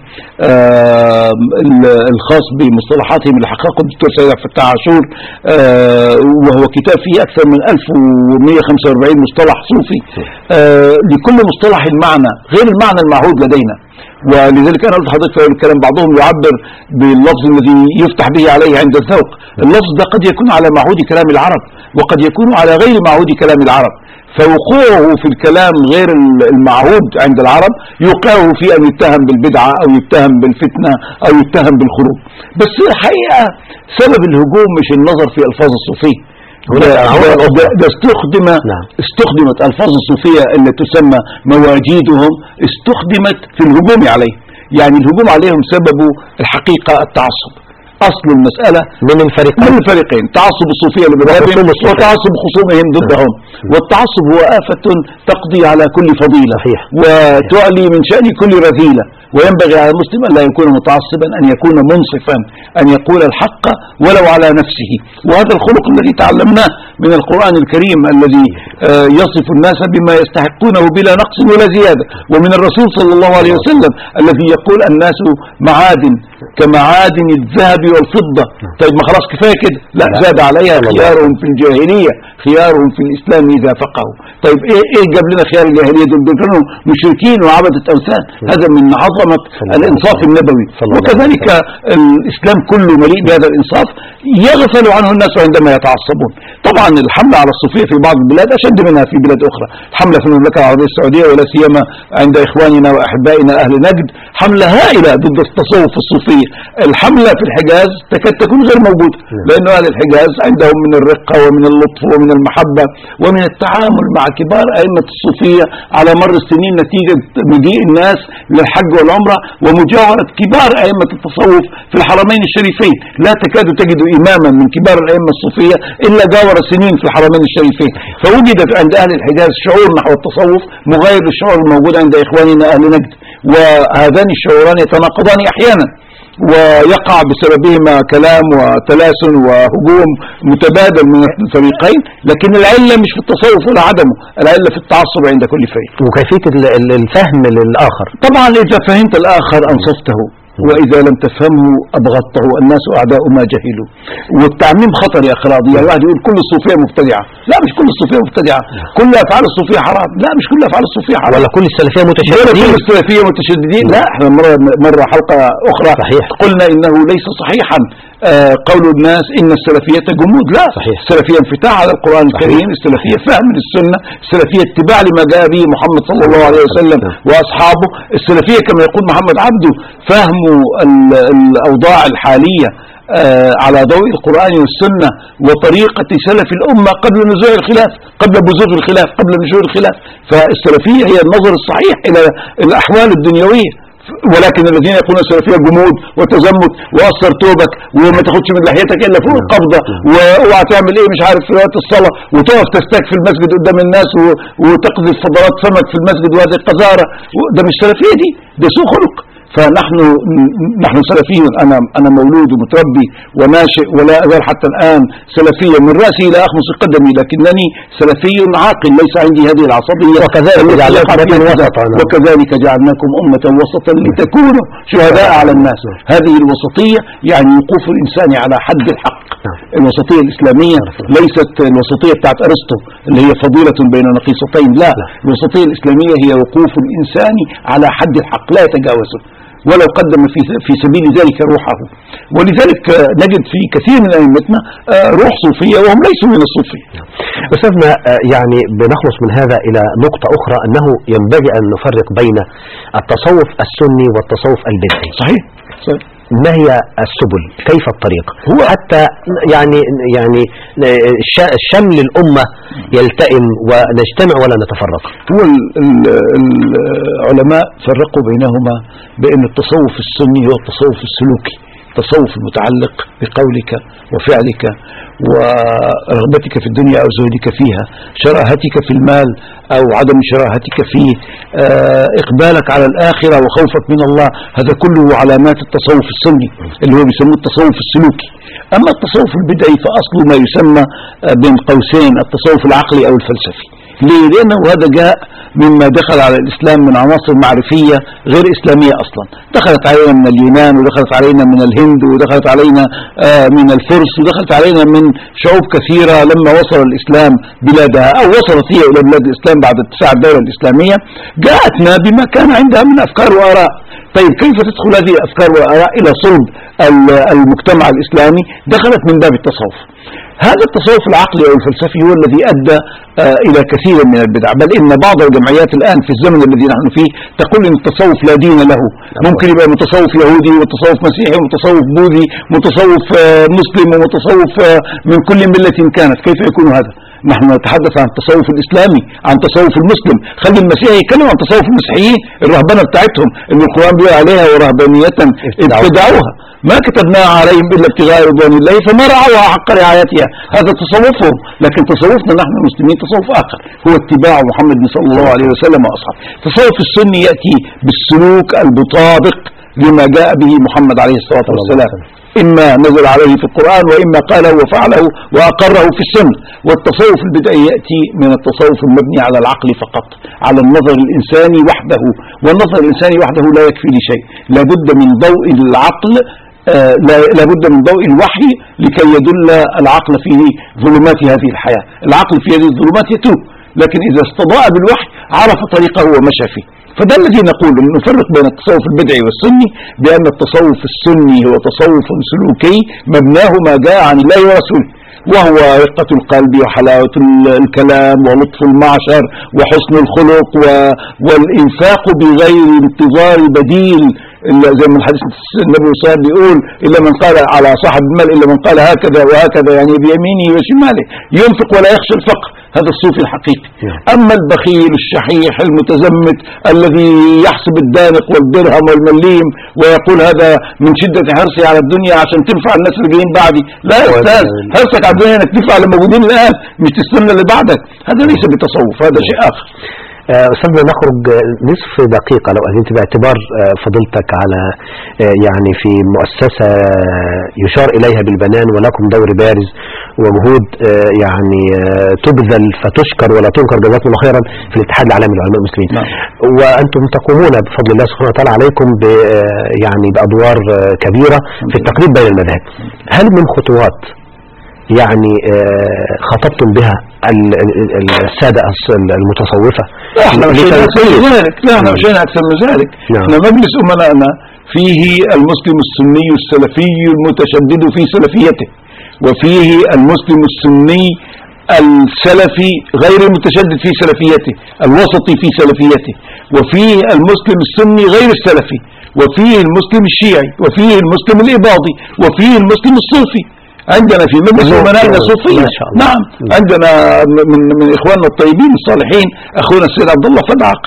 [SPEAKER 2] الخاص بمصطلحاتهم اللي حققه الدكتور سيد عبد الفتاح عاشور، وهو كتاب فيه أكثر من 1145 مصطلح صوفي، لكل مصطلح المعنى غير المعنى المعهود لدينا. ولذلك أنا قلت لحضرتك في الكلام بعضهم يعبر باللفظ الذي يفتح به عليه عند الذوق. اللفظ ده قد يكون على معهود كلام العرب وقد يكون على غير معهود كلام العرب، فوقوعه في الكلام غير المعهود عند العرب يوقعه في أن يتهم بالبدعة أو يتهم بالفتنة أو يتهم بالخروج. بس الحقيقة سبب الهجوم مش النظر في ألفاظ الصوفية، ده استخدمت ألفاظ الصوفية اللي تسمى مواجيدهم استخدمت في الهجوم عليه. يعني الهجوم عليهم سببه الحقيقة التعصب، أصل المسألة من الفريقين تعصب الصوفية لمذهبهم وتعصب خصومهم ضدهم. والتعصب هو آفة تقضي على كل فضيلة وتعلي من شأن كل رذيلة. وينبغي على المسلم أن لا يكون متعصبا، أن يكون منصفا، أن يقول الحق ولو على نفسه. وهذا الخلق الذي تعلمناه من القرآن الكريم الذي يصف الناس بما يستحقونه بلا نقص ولا زيادة، ومن الرسول صلى الله عليه وسلم الذي يقول الناس معادن كمعادن الذهب والفضة. طيب ما خلاص كفاية كده؟ لا، زاد عليها خيارهم في الجاهلية خيارهم في الإسلام إذا فقهوا. طيب إيه جاب لنا خيار الجاهلية؟ دول كانوا مشركين وعبدة أوثان. هذا من عظمة الإنصاف النبوي، وكذلك الإسلام كله مليء بهذا الإنصاف يغفل عنه الناس عندما يتعصبون. طبعا الحملة على الصوفية في بعض البلاد أشد منها في بلاد أخرى. الحملة في المملكة العربية السعودية ولا سيما عند إخواننا وأحبائنا أهل نجد حملة هائلة ضد التصوف الصوفية. الحملة في الحجاز تكاد تكون غير موجودة، لأن أهل الحجاز عندهم من الرقة ومن اللطف ومن المحبة ومن التعامل مع كبار أئمة الصوفية على مر السنين نتيجة مجيء الناس للحج والعمرة ومجاورة كبار أئمة التصوف في الحرمين الشريفين. لا تكاد تجد إماما من كبار الأئمة الصوفية إلا جاور سنين في الحرمين الشريفين. فوجد عند أهل الحجاز شعور نحو التصوف مغاير للشعور الموجود عند إخواننا أهل نجد، وهذان الشعوران يتناقضان أحيانا ويقع بسببهما كلام وتلاسن وهجوم متبادل من الفريقين، لكن العلة مش في التصوف ولا عدمه، العلة في التعصب عند كل فريق
[SPEAKER 1] وكيفية الفهم للآخر.
[SPEAKER 2] طبعا إذا فهمت الآخر أنصفته، وإذا لم تفهمه أبغضته. الناس أعداء ما جهلوا. والتعميم خطر يا أخي راضي. يعني واحد يقول كل الصوفية مبتدعة، لا مش كل الصوفية مبتدعة، كل أفعال الصوفية حرام، لا مش كل أفعال الصوفية حرام،
[SPEAKER 1] ولا كل السلفية متشددين،
[SPEAKER 2] كل السلفية متشددين، لا. احنا مرة حلقة أخرى صحيح قلنا إنه ليس صحيحا قول الناس إن السلفية جمود، لا صحيح. السلفية انفتاح على القرآن الكريم، السلفية فهم للسنة، السلفية اتباع لما جاء به محمد صلى الله عليه وسلم وأصحابه، السلفية كما يقول محمد عبده فهم الأوضاع الحالية على ضوء القرآن والسنة وطريقة سلف الأمة قبل نزوع الخلاف، قبل بزوغ الخلاف، قبل نشوء الخلاف. فالسلفية هي النظر الصحيح إلى الأحوال الدنيوية. ولكن الذين يقولون السلفية جمود وتزمت وأثر توبك وما تاخدش من لحيتك إلا فوق القبضة واوعى تعمل إيه مش عارف في وقت الصلاة وتقف تستاك في المسجد قدام الناس وتقذف فضلات فمك في المسجد وهذه القذارة، ده مش سلفية، ده سوء خلق. فنحن سلفيون. أنا مولود ومتربي وناشئ ولا أزال حتى الآن سلفيا من رأسي إلى أخمص قدمي، لكنني سلفي عاقل ليس عندي هذه العصبية. وكذلك جعلناكم أمة وسطا لتكونوا شهداء على الناس. هذه الوسطية يعني وقوف الإنسان على حد الحق. الوسطية الإسلامية ليست الوسطية بتاعت أرسطو اللي هي فضيلة بين نقيصتين، لا. الوسطية الإسلامية هي وقوف الإنسان على حد الحق لا يتجاوزه ولو قدم في سبيل ذلك روحه. ولذلك نجد في كثير من أئمتنا روح صوفية وهم ليسوا من الصوفية.
[SPEAKER 1] أستاذنا يعني بنخلص من هذا إلى نقطة أخرى، أنه ينبغي أن نفرق بين التصوف السني والتصوف البدعي.
[SPEAKER 2] صحيح.
[SPEAKER 1] ما هي السبل؟ كيف الطريق؟ هو حتى يعني شمل الأمة يلتئم ونجتمع ولا نتفرق.
[SPEAKER 2] هو العلماء فرقوا بينهما بأن التصوف السني هو التصوف السلوكي، التصوف المتعلق بقولك وفعلك ورغبتك في الدنيا أو زهدك فيها، شراهتك في المال أو عدم شراهتك فيه، إقبالك على الآخرة وخوفك من الله. هذا كله علامات التصوف السني اللي هو بيسموه التصوف السلوكي. أما التصوف البدعي فأصله ما يسمى بين قوسين التصوف العقلي أو الفلسفي. ليه؟ لأنه هذا جاء مما دخل على الإسلام من عناصر معرفية غير إسلامية أصلا، دخلت علينا من اليونان ودخلت علينا من الهند ودخلت علينا من الفرس ودخلت علينا من شعوب كثيرة لما وصل الإسلام بلادها أو وصلت هي إلى بلاد الإسلام بعد اتساع الدولة الإسلامية، جاءتنا بما كان عندها من أفكار وآراء. طيب كيف تدخل هذه الأفكار والآراء إلى صلب المجتمع الإسلامي؟ دخلت من باب التصوف. هذا التصوف العقلي أو الفلسفي هو الذي أدى إلى كثير من البدع، بل إن بعض الجمعيات الآن في الزمن الذي نحن فيه تقول إن التصوف لا دين له. ممكن يبقى متصوف يهودي ومتصوف مسيحي ومتصوف بوذي ومتصوف مسلم ومتصوف من كل ملة كانت. كيف يكون هذا؟ نحن نتحدث عن التصوف الإسلامي، عن تصوف المسلم. خلي المسيحي يتكلم عن تصوف المسيحيين، الرهبنة بتاعتهم اللي القرآن بيقول عليها ورهبانية ابتدعوها ما كتبناها عليهم إلا ابتغاء رضوان الله فما رعوها حق رعايتها. هذا تصوفهم، لكن تصوفنا نحن المسلمين تصوف آخر هو اتباع محمد صلى الله عليه وسلم وأصحابه. التصوف السني يأتي بالسلوك المطابق لما جاء به محمد عليه الصلاة والسلام، إما نزل عليه في القرآن وإما قاله وفعله وأقره في السنة. والتصوف البدعي يأتي من التصوف المبني على العقل فقط، على النظر الإنساني وحده، والنظر الإنساني وحده لا يكفي لشيء، لابد من ضوء العقل، لابد من ضوء الوحي لكي يدل العقل في ظلمات هذه الحياة. العقل في هذه الظلمات يتوه، لكن إذا استضاء بالوحي عرف طريقه ومشى فيه. فده الذي نقول، نفرق بين التصوف البدعي والسني، بأن التصوف السني هو تصوف سلوكي مبناه ما جاء عن الله ورسوله، وهو رقة القلب وحلاوة الكلام ولطف المعشر وحسن الخلق والإنفاق بغير انتظار بديل، زي ما الحديث النبي صلى الله عليه وسلم بيقول: إلا من قال على صاحب المال إلا من قال هكذا وهكذا، يعني بيمينه وشماله، ينفق ولا يخشى الفقر. هذا الصوفي الحقيقي. أما البخيل الشحيح المتزمت الذي يحسب الدانق والدرهم والمليم ويقول هذا من شدة حرصي على الدنيا عشان تنفع الناس اللي جايين بعدي، لا يا أستاذ، حرصك على الدنيا انك تنفع الموجودين الآن مش تستنى اللي بعدك، هذا ليس بتصوف، هذا شيء آخر.
[SPEAKER 1] أستاذنا نخرج نصف دقيقة لو أذنت، باعتبار فضلتك على يعني في مؤسسة يشار إليها بالبنان ولكم دور بارز وجهود يعني تبذل فتشكر ولا تنكر، جزاكم الله خيرا، في الاتحاد العالمي للعلماء المسلمين. وأنتم تقومون بفضل الله سبحانه وتعالى عليكم يعني بأدوار كبيرة في التقريب بين المذاهب. هل من خطوات يعني خطبتم بها السادة المتصوفة؟
[SPEAKER 2] احنا مشينا أكثر من ذلك، لا احنا مشينا أكثر من ذلك. احنا مجلس أمنائنا فيه المسلم السني السلفي المتشدد في سلفيته، وفيه المسلم السني السلفي غير المتشدد في سلفيته، الوسطي في سلفيته، وفيه المسلم السني غير السلفي، وفيه المسلم الشيعي، وفيه المسلم الإباضي، وفيه المسلم الصوفي. عندنا في مجلس أمنائنا صوفية. نعم، عندنا من إخواننا الطيبين الصالحين أخونا السيد عبد الله فدعق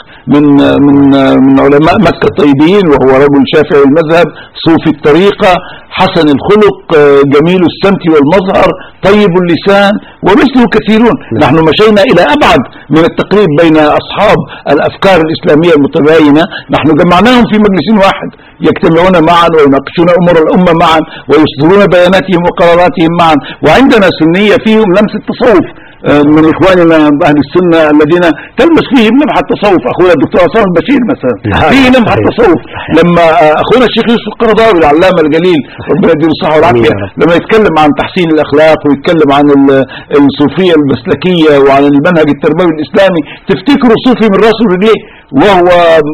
[SPEAKER 2] من علماء مكة الطيبين، وهو رجل شافعي المذهب، صوفي الطريقة، حسن الخلق، جميل السمت والمظهر، طيب اللسان، ومثله كثيرون. نحن مشينا إلى أبعد من التقريب بين أصحاب الأفكار الإسلامية المتباينة. نحن جمعناهم في مجلس واحد، يجتمعون معا ويناقشون أمور الأمة معا ويصدرون بياناتهم وقراراتهم معا. وعندنا سنية فيهم لمس التصوف، من إخواننا أهل السنة الذين تلمس فيهم لمحة التصوف. أخونا الدكتور عصام البشير مثلا فيه لمحة التصوف. لما أخونا الشيخ يوسف القرضاوي العلامة الجليل ربنا يديله الصحة والعافية لما يتكلم عن تحسين الأخلاق ويتكلم عن الصوفية المسلكية وعن المنهج التربوي الإسلامي، تفتكروا صوفي من راسه ورجليه، وهو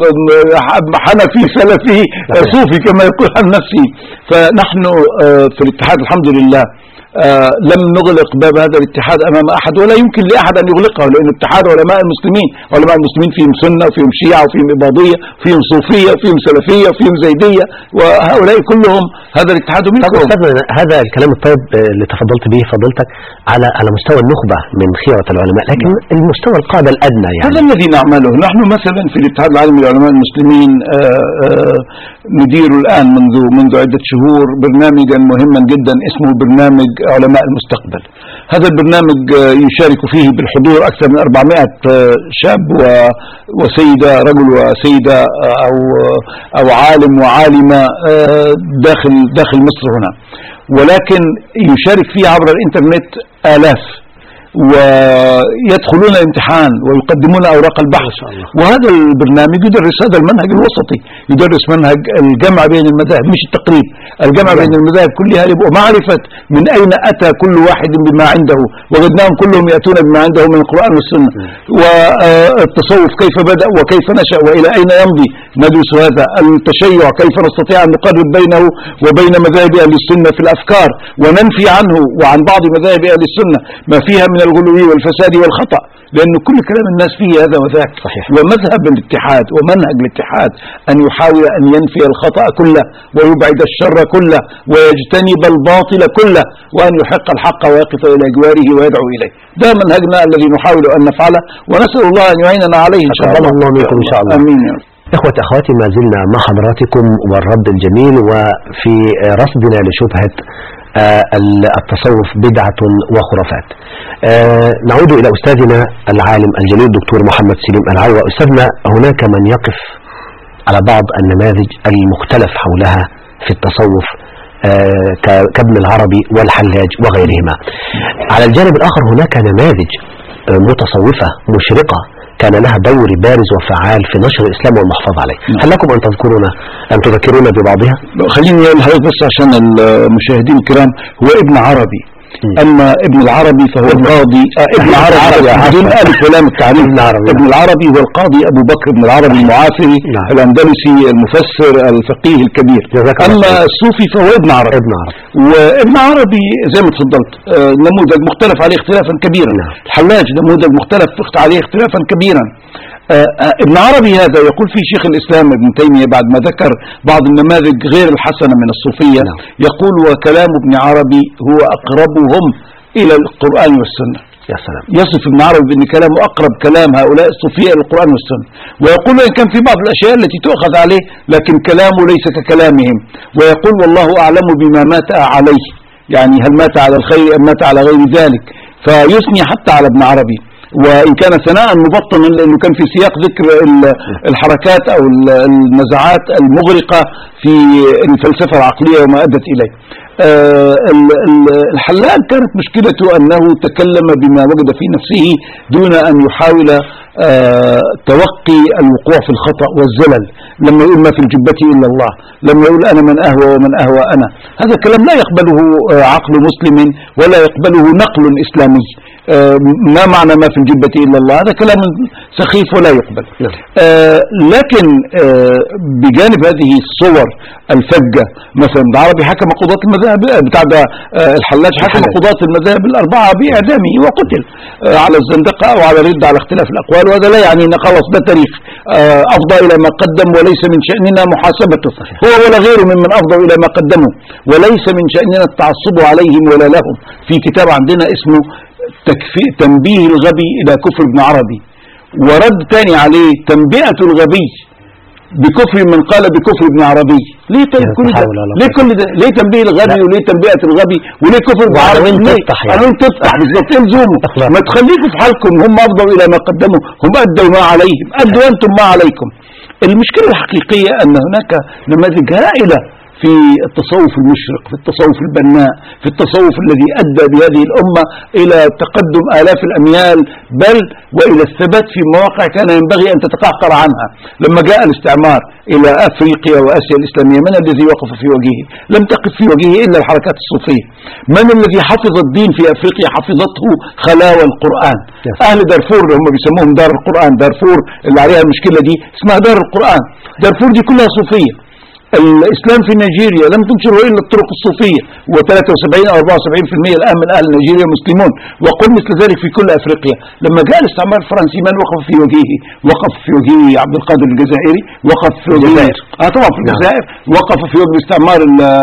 [SPEAKER 2] حنفي سلفي صوفي كما يقول عن نفسه. فنحن في الاتحاد الحمد لله لم نغلق باب هذا الاتحاد أمام أحد، ولا يمكن لأحد أن يغلقه، لأن اتحاد علماء المسلمين، علماء المسلمين فيهم سنة وفيهم شيعة وفيهم إباضية وفيهم صوفية وفيهم سلفية وفيهم زيدية، وهؤلاء كلهم هذا الاتحاد منهم.
[SPEAKER 1] هذا الكلام الطيب اللي تفضلت به فضلتك على مستوى النخبة من خيرة العلماء، لكن المستوى القاعدة الأدنى يعني
[SPEAKER 2] هذا الذي نعمله. نحن مثلا في الاتحاد العالمي للعلماء المسلمين ندير الآن منذ عدة شهور برنامجا مهما جدا اسمه برنامج علماء المستقبل. هذا البرنامج يشارك فيه بالحضور أكثر من 400 شاب وسيدة، رجل وسيدة أو عالم وعالمة داخل مصر هنا، ولكن يشارك فيه عبر الإنترنت آلاف، ويدخلون الامتحان ويقدمون أوراق البحث. وهذا البرنامج يدرس هذا المنهج الوسطي، يدرس منهج الجمع بين المذاهب، مش التقريب، الجمع بين المذاهب كلها، ومعرفة من أين أتى كل واحد بما عنده، وجدناهم كلهم يأتون بما عنده من القرآن والسنة. والتصوف كيف بدأ وكيف نشأ وإلى أين يمضي، ندرس هذا. التشيع كيف نستطيع أن نقرب بينه وبين مذاهب أهل السنة في الأفكار، وننفي عنه وعن بعض مذاهب أهل السنة ما فيها من الغلو والفساد والخطأ، لأن كل كلام الناس فيه هذا وذاك. صحيح. ومذهب الاتحاد ومنهج الاتحاد أن يحاول أن ينفي الخطأ كله ويبعد الشر كله ويجتنب الباطل كله، وأن يحق الحق ويقف إلى جواره ويدعو إليه. ده منهجنا الذي نحاول أن نفعله، ونسأل الله أن يعيننا عليه إن شاء الله.
[SPEAKER 1] الله منكم إن شاء الله.
[SPEAKER 2] آمين.
[SPEAKER 1] إخوة أخواتي، ما زلنا مع حضراتكم والرد الجميل، وفي رصدنا لشبهة التصوف بدعة وخرافات. نعود إلى أستاذنا العالم الجليل الدكتور محمد سليم العوة. أستاذنا، هناك من يقف على بعض النماذج المختلف حولها في التصوف كابن العربي والحلاج وغيرهما. على الجانب الآخر هناك نماذج متصوفة مشرقة كان لها دور بارز وفعال في نشر الإسلام والمحافظة عليه. هل لكم أن تذكرونا ببعضها؟
[SPEAKER 2] خليني أقول لحضرتك بس عشان المشاهدين الكرام، هو ابن عربي، أما ابن العربي فهو القاضي ابن عربي بدون ألف ولام التعريف. ابن العربي هو القاضي أبو بكر بن العربي المعافري الأندلسي المفسر الفقيه الكبير. أما الصوفي فهو ابن عربي. وابن عربي زي ما تفضلت نموذج مختلف عليه اختلافا كبيرا. الحلاج نموذج مختلف عليه اختلافا كبيرا. ابن عربي هذا يقول فيه شيخ الإسلام ابن تيمية بعد ما ذكر بعض النماذج غير الحسنة من الصوفية، يقول وكلام ابن عربي هو أقربهم إلى القرآن والسنة.
[SPEAKER 1] يا سلام.
[SPEAKER 2] يصف ابن عربي بأن كلامه أقرب كلام هؤلاء الصوفية إلى القرآن والسنة، ويقول إن كان في بعض الأشياء التي تؤخذ عليه لكن كلامه ليس ككلامهم، ويقول والله أعلم بما مات عليه، يعني هل مات على الخير أم مات على غير ذلك، فيثني حتى على ابن عربي، وإن كان ثناء مبطنا لأنه كان في سياق ذكر الحركات أو النزعات المغرقة في الفلسفة العقلية وما أدت إليه. الحلاج كانت مشكلته أنه تكلم بما وجد في نفسه دون أن يحاول توقي الوقوع في الخطأ والزلل. لما يقول ما في الجبة إلا الله، لما يقول أنا من أهوى ومن أهوى أنا، هذا الكلام لا يقبله عقل مسلم ولا يقبله نقل إسلامي. ما معنى ما في الجبة إلا الله؟ هذا كلام سخيف ولا يقبل. لكن بجانب هذه الصور الفجة، مثلا العربي حكم قضاة المذاهب بتاع الحلاج حكم قضاة المذاهب الأربعة بإعدامه وقتل على الزندقة أو على الرد على اختلاف الأقوال، وهذا لا يعني أن خلص ده تاريخ أفضى إلى ما قدم وليس من شأننا محاسبته، هو ولا غيره ممن أفضى إلى ما قدموا، وليس من شأننا التعصب عليهم ولا لهم. في كتاب عندنا اسمه تنبيه الغبي إلى كفر ابن عربي، ورد تاني عليه تنبئة الغبي بكفر من قال بكفر ابن عربي. ليه كل ده؟ ليه كل ده؟ ليه تنبيه الغبي وليه تنبئة الغبي وليه كفر ابن عربي؟ قالوا تفتح بالظبط الزوموا، ما تخليكم في حالكم، هم أفضلوا إلى ما قدموا، هم أدوا ما عليهم، أدوا أنتم ما عليكم. المشكلة الحقيقية أن هناك نماذج هائلة في التصوف المشرق، في التصوف البناء، في التصوف الذي أدى بهذه الأمة إلى تقدم آلاف الأميال، بل وإلى الثبات في مواقع كان ينبغي أن تتقهقر عنها. لما جاء الاستعمار إلى أفريقيا وآسيا الإسلامية، من الذي وقف في وجهه؟ لم تقف في وجهه إلا الحركات الصوفية. من الذي حفظ الدين في أفريقيا؟ حفظته خلاوى القرآن. أهل دارفور اللي هم بيسموهم دار القرآن، دارفور اللي عليها المشكلة دي اسمها دار القرآن. دارفور دي كلها صوفية. الإسلام في نيجيريا لم تنشره إلا الطرق الصوفية، و73 أو 74% الآن من أهل نيجيريا مسلمون، وقل مثل ذلك في كل أفريقيا. لما جاء الاستعمار الفرنسي من وقف في وجهه؟ وقف في وجهه عبد القادر الجزائري، وقف في وجهه طبعا في الجزائر، وقف في وجه الاستعمار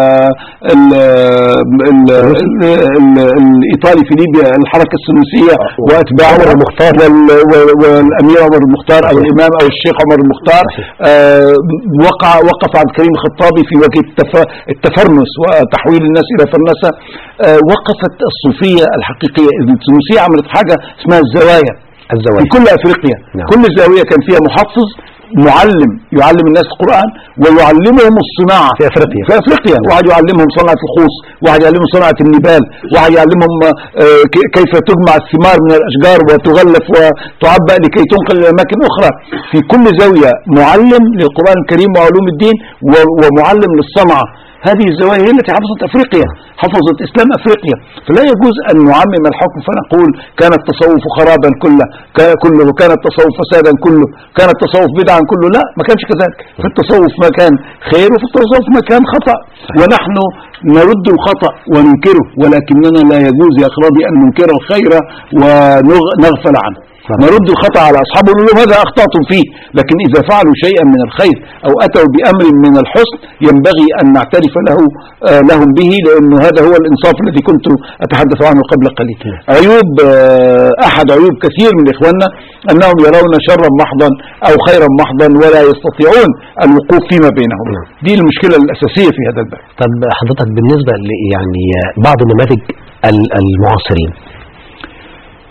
[SPEAKER 2] الإيطالي في ليبيا، الحركة السنوسية وأتباع عمر المختار والأمير عمر المختار أو الإمام أو الشيخ عمر المختار. وقف عبد الكريم الخطابي في وجه التفرنس وتحويل الناس إلى فرنسة. وقفت الصوفية الحقيقية. السنوسية عملت حاجة اسمها الزوايا في كل أفريقيا. كل زاوية كان فيها محفظ معلم يعلم الناس القرآن ويعلمهم الصناعة
[SPEAKER 1] في أفريقيا.
[SPEAKER 2] واحد يعلمهم صناعة الخوص، واحد يعلمهم صناعة النبال، واحد يعلمهم كيف تجمع الثمار من الأشجار وتغلف وتعبأ لكي تنقل إلى أماكن أخرى. في كل زاوية معلم للقرآن الكريم وعلوم الدين ومعلم للصنعة. هذه الزوايا هي التي حفظت أفريقيا، حفظت إسلام أفريقيا. فلا يجوز أن نعمم الحكم فنقول كان التصوف خرابا كله، كان التصوف فسادا كله، كان التصوف بدعا كله. لا، ما كانش كذلك. في التصوف ما كان خير وفي التصوف ما كان خطأ، ونحن نرد الخطأ وننكره، ولكننا لا يجوز يا أخواني أن ننكر الخير ونغفل عنه. نرد الخطأ على أصحابه ونقول لهم هذا أخطأتم فيه، لكن إذا فعلوا شيئا من الخير أو أتوا بأمر من الحسن ينبغي أن نعترف لهم به، لأنه هذا هو الإنصاف الذي كنت أتحدث عنه قبل قليل. عيوب أحد عيوب كثير من إخواننا أنهم يرون شرا محضا أو خيرا محضا ولا يستطيعون الوقوف فيما بينهم. دي المشكلة الأساسية في هذا الباب.
[SPEAKER 1] طب حضرتك بالنسبة يعني بعض النماذج المعاصرين،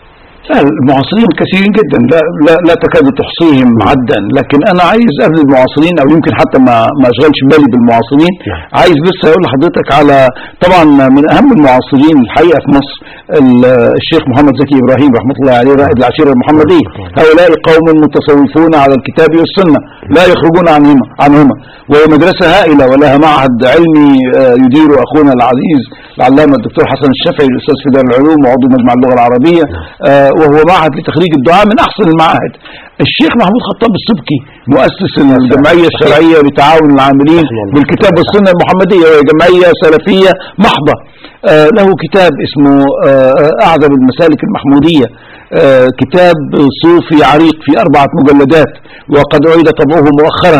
[SPEAKER 2] المعاصرين كثيرين جدا، لا تكاد تحصيهم عدا، لكن انا عايز قبل المعاصرين او يمكن حتى ما اشغلش بالي بالمعاصرين، عايز بس اقول لحضرتك على طبعا من اهم المعاصرين الحقيقه في مصر الشيخ محمد زكي ابراهيم رحمه الله عليه، رائد العشيره المحمديه. هؤلاء قوم متصوفون على الكتاب والسنه لا يخرجون عنهما، وهي مدرسه هائله ولها معهد علمي يدير اخونا العزيز العلامه الدكتور حسن الشافعي الاستاذ في دار العلوم وعضو مجمع اللغه العربيه، وهو معهد لتخريج الدعاء من احسن المعاهد. الشيخ محمود خطاب السبكي مؤسس الجمعيه الشرعيه لتعاون العاملين بالكتاب والسنه المحمديه، وهي جمعيه سلفيه محضه. له كتاب اسمه اعذب المسالك المحموديه، كتاب صوفي عريق في 4 مجلدات وقد أعيد طبعه مؤخرا،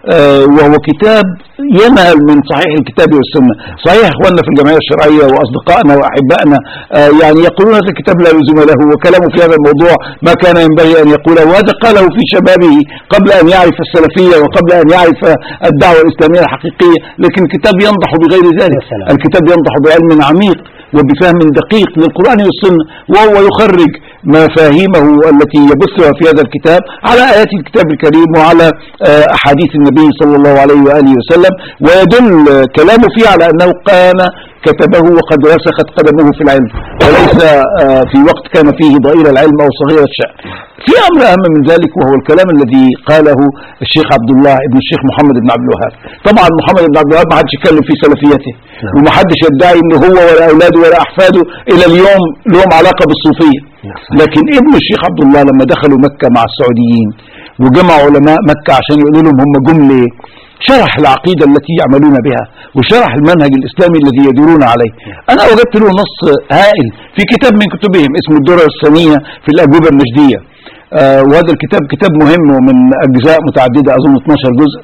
[SPEAKER 2] وهو كتاب ينهل من صحيح الكتاب والسنة. صحيح اخواننا في الجمعية الشرعية واصدقائنا واحبائنا يعني يقولون هذا الكتاب لا لزوم له، وكلامه في هذا الموضوع ما كان ينبغي ان يقوله، وهذا قاله في شبابه قبل ان يعرف السلفية وقبل ان يعرف الدعوة الاسلامية الحقيقية. لكن الكتاب ينضح بغير ذلك، الكتاب ينضح بعلم عميق وبفهم دقيق للقرآن والسنة، وهو يخرج مفاهيمه التي يبثها في هذا الكتاب على آيات الكتاب الكريم وعلى أحاديث النبي صلى الله عليه وآله وسلم، ويدل كلامه فيه على أنه كان كتبه وقد رسخت قدمه في العلم، وليس في وقت كان فيه ضئيل العلم أو صغير الشأن. في أمر أهم من ذلك، وهو الكلام الذي قاله الشيخ عبد الله ابن الشيخ محمد بن عبد الوهاب. طبعا محمد بن عبد الوهاب ما حدش يتكلم في سلفيته، وما حدش يدعي انه هو ولا اولاده ولا احفاده الى اليوم لهم علاقه بالصوفيه. لكن ابن الشيخ عبد الله لما دخلوا مكه مع السعوديين وجمعوا علماء مكه عشان يقولوا لهم هم جمله، شرح العقيده التي يعملون بها وشرح المنهج الاسلامي الذي يدورون عليه. انا وجدت له نص هائل في كتاب من كتبهم اسمه الدرر الثانيه في الاجوبه النجديه، وهذا الكتاب كتاب مهم ومن أجزاء متعددة أظن 12 جزء.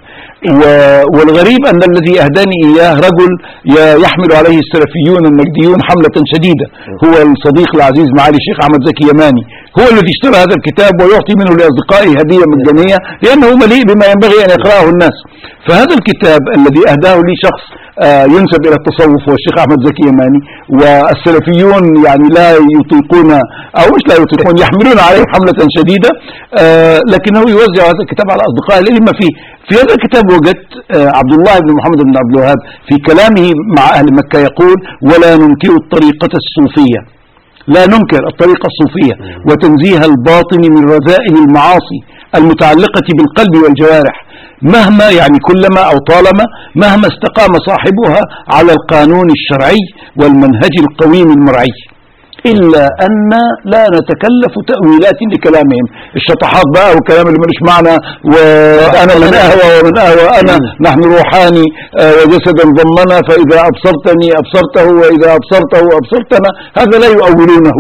[SPEAKER 2] والغريب أن الذي أهداني إياه رجل يحمل عليه السلفيون النجديون حملة شديدة، هو الصديق العزيز معالي الشيخ أحمد زكي يماني، هو الذي اشترى هذا الكتاب ويعطي منه لأصدقائه هدية مجانية لأنه مليء بما ينبغي أن يقرأه الناس. فهذا الكتاب الذي أهداه لي شخص ينسب إلى التصوف والشيخ أحمد زكي يماني، والسلفيون يعني لا يطيقون أو مش لا يطيقون، يحملون عليه حملة شديدة، لكنه يوزع هذا الكتاب على أصدقائه لما فيه. في هذا الكتاب وجدت عبد الله بن محمد بن عبد الوهاب في كلامه مع أهل مكة يقول: ولا ننكر الطريقة الصوفية، لا ننكر الطريقة الصوفية وتنزيه الباطن من رذائل المعاصي المتعلقة بالقلب والجوارح، مهما يعني كلما أو طالما مهما استقام صاحبها على القانون الشرعي والمنهج القويم المرعي، إلا أن لا نتكلف تأويلات لكلامهم، الشطحات بقى والكلام اللي ملوش معنى، وأنا من أهوى ومن أهوى أنا، نحن روحاني وجسدا ضمنا، فإذا أبصرتني أبصرته وإذا أبصرته أبصرتنا، هذا لا يؤولونه.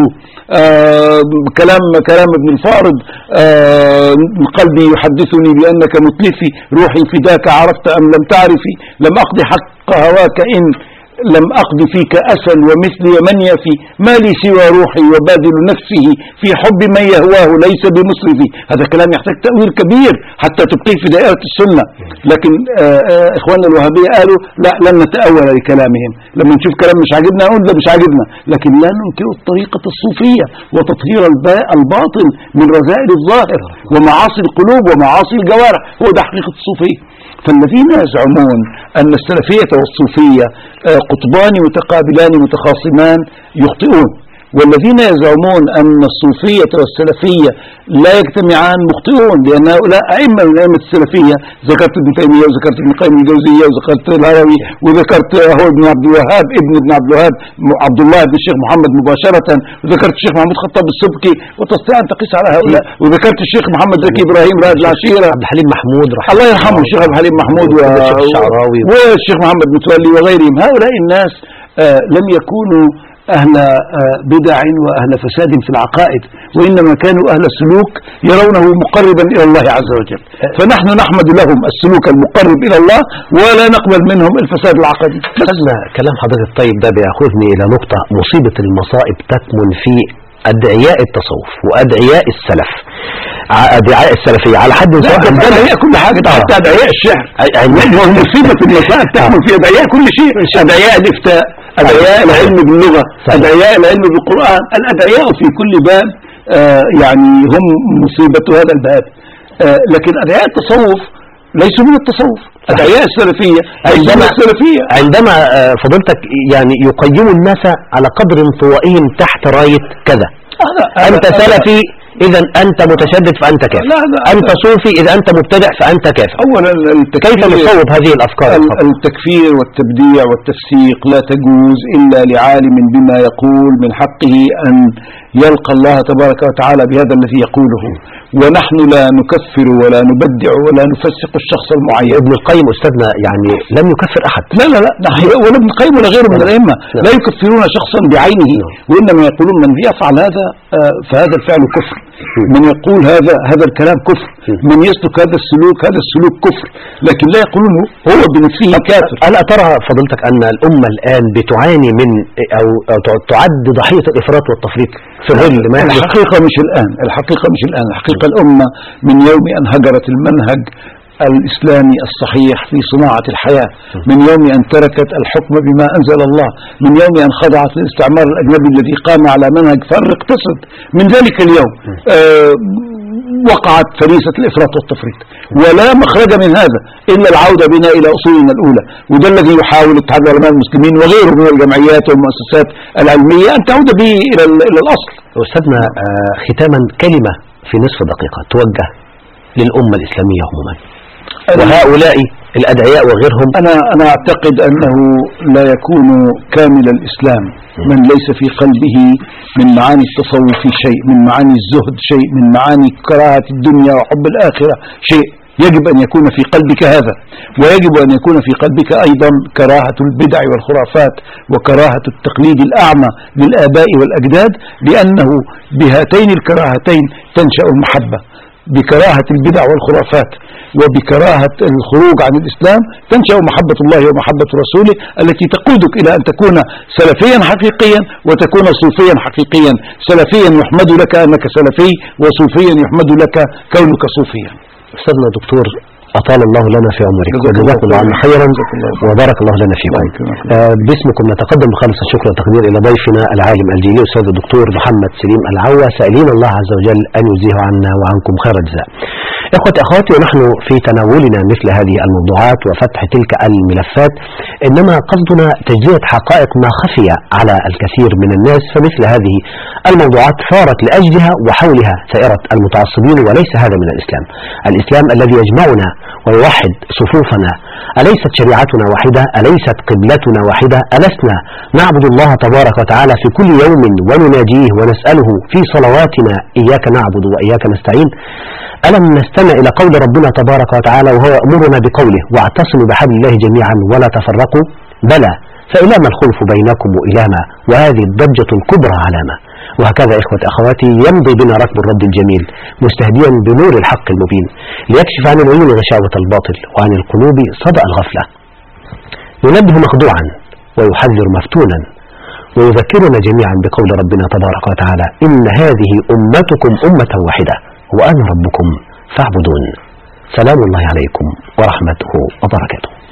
[SPEAKER 2] كلام ابن الفارض: قلبي يحدثني بأنك متلفي، روحي فداك عرفت أم لم تعرفي، لم أقضي حق هواك إن لم أقض فيك أسل ومثلي من يفي، ما لي سوى روحي وبادل نفسه في حب من يهواه ليس بمصرفي. هذا كلام يحتاج تأويل كبير حتى تبقيه في دائرة السنة، لكن إخواننا الوهابية قالوا لا، لن نتأول لكلامهم، لما نشوف كلام مش عاجبنا نقول ده مش عاجبنا، لكن لا ننكر الطريقة الصوفية وتطهير الباطن من رذائل الظاهر ومعاصي القلوب ومعاصي الجوارح، هو ده حقيقة الصوفية. فالذين يزعمون أن السلفية والصوفية قطبان متقابلان متخاصمان يخطئون، والذين يزعمون أن الصوفية والسلفية لا يجتمعان مخطئون، لأن هؤلاء أئمة من أئمة السلفية، ذكرت ابن تيمية وذكرت ابن القيم الجوزية وذكرت الهروي وذكرت هو ابن عبد الوهاب ابن عبد الوهاب عبد الله بن الشيخ محمد مباشرة، وذكرت الشيخ محمود خطاب السبكي، وتستطيع أن تقيس على هؤلاء، وذكرت الشيخ محمد زكي إبراهيم رائد العشيرة،
[SPEAKER 1] عبد الحليم محمود
[SPEAKER 2] الله يرحمه، الشيخ عبد الحليم محمود والشيخ محمد متولي وغيرهم. هؤلاء الناس لم يكونوا أهل بدع وأهل فساد في العقائد، وإنما كانوا أهل سلوك يرونه مقربا إلى الله عز وجل، فنحن نحمد لهم السلوك المقرب إلى الله ولا نقبل منهم الفساد العقدي.
[SPEAKER 1] كلام حضرتك الطيب ده بيأخذني إلى نقطة: مصيبة المصائب تكمن في أدعياء التصوف وأدعياء السلف، أدعياء السلفية على حد سواء
[SPEAKER 2] أدعياء كل حاجة، حتى أدعياء الشعر. مصيبة المصائب تكمن في أدعياء كل شيء، أدعياء الإفتاء، أدعياء العلم باللغة، أدعياء العلم بالقرآن، الأدعياء في كل باب يعني هم مصيبة هذا الباب. لكن أدعياء التصوف ليسوا من التصوف. أدعياء السلفية
[SPEAKER 1] عندما فضلتك يعني يقيم الناس على قدر انطوائهم تحت راية كذا. أنت سلفي إذا أنت متشدد فأنت كافر، أنت صوفي إذا أنت مبتدع فأنت كافر.
[SPEAKER 2] أولا
[SPEAKER 1] كيف نصوب هذه الأفكار؟
[SPEAKER 2] التكفير والتبديع والتفسيق لا تجوز إلا لعالم بما يقول من حقه أن يلقى الله تبارك وتعالى بهذا الذي يقوله. ونحن لا نكفر ولا نبدع ولا نفسق الشخص المعين.
[SPEAKER 1] ابن القيم أستاذنا يعني لم يكفر أحد.
[SPEAKER 2] لا ولا ابن القيم ولا غيره من الأئمة لا يكفرون شخصا بعينه، وإنما يقولون من يفعل هذا فهذا الفعل كفر، من يقول هذا الكلام كفر، من يسلك هذا السلوك كفر، لكن لا يقولون هو بنفسه كافر.
[SPEAKER 1] ألا ترى فضلتك أن الأمة الآن بتعاني من أو تعد ضحية الإفراط والتفريط في ظل ما يحدث؟
[SPEAKER 2] الحقيقة مش الآن، الحقيقة الأمة من يوم أن هجرت المنهج الإسلامي الصحيح في صناعة الحياة، من يوم أن تركت الحكم بما أنزل الله، من يوم أن خضعت للاستعمار الأجنبي الذي قام على منهج فرق تصد، من ذلك اليوم وقعت فريسة الإفراط والتفريط، ولا مخرج من هذا إلا العودة بنا إلى أصولنا الأولى. وده الذي يحاول اتحاد العلماء المسلمين وغيره من الجمعيات والمؤسسات العلمية أن تعود به إلى الأصل.
[SPEAKER 1] أستاذنا ختاما كلمة في نصف دقيقة توجه للأمة الإسلامية عموما وهؤلاء الأدعياء وغيرهم.
[SPEAKER 2] أنا أعتقد أنه لا يكون كامل الإسلام من ليس في قلبه من معاني التصوف شيء، من معاني الزهد شيء، من معاني كراهة الدنيا وحب الآخرة شيء. يجب أن يكون في قلبك هذا، ويجب أن يكون في قلبك أيضا كراهة البدع والخرافات وكراهة التقليد الأعمى للآباء والأجداد، لأنه بهاتين الكراهتين تنشأ المحبة. بكراهة البدع والخرافات وبكراهة الخروج عن الإسلام تنشأ محبة الله ومحبة رسوله التي تقودك إلى أن تكون سلفيا حقيقيا وتكون صوفيا حقيقيا. سلفيا يحمد لك أنك سلفي، وصوفيا يحمد لك كونك صوفيا.
[SPEAKER 1] أستاذنا دكتور أطال الله لنا في عمرك وجزاكم الله عنا خيرا وبارك الله لنا فيكم. باسمكم نتقدم بخالص الشكر والتقدير إلى ضيفنا العالم الجليل الأستاذ الدكتور محمد سليم العوا، سائلين الله عز وجل أن يجزيه عنا وعنكم خير الجزاء. إخوتي أخواتي، ونحن في تناولنا مثل هذه الموضوعات وفتح تلك الملفات إنما قصدنا تجزئة حقائق ما خفي على الكثير من الناس، فمثل هذه الموضوعات صارت لأجلها وحولها ثائرة المتعصبين، وليس هذا من الإسلام. الإسلام الذي يجمعنا ويوحد صفوفنا. أليست شريعتنا واحدة؟ أليست قبلتنا واحدة؟ ألسنا نعبد الله تبارك وتعالى في كل يوم ونناجيه ونسأله في صلواتنا إياك نعبد وإياك نستعين؟ ألم نستمع إلى قول ربنا تبارك وتعالى وهو يأمرنا بقوله واعتصموا بحبل الله جميعا ولا تفرقوا؟ بلى، فإلى ما الخلف بينكم وإلى ما، وهذه الضجة الكبرى علامة. وهكذا إخوة أخواتي يمضي بنا ركب الرد الجميل مستهديا بنور الحق المبين ليكشف عن العيون غشاوة الباطل وعن القلوب صدأ الغفلة. ينبه مخدوعا ويحذر مفتونا ويذكرنا جميعا بقول ربنا تبارك وتعالى إن هذه أمتكم أمة واحدة وأنا ربكم فاعبدون. سلام الله عليكم ورحمته وبركاته.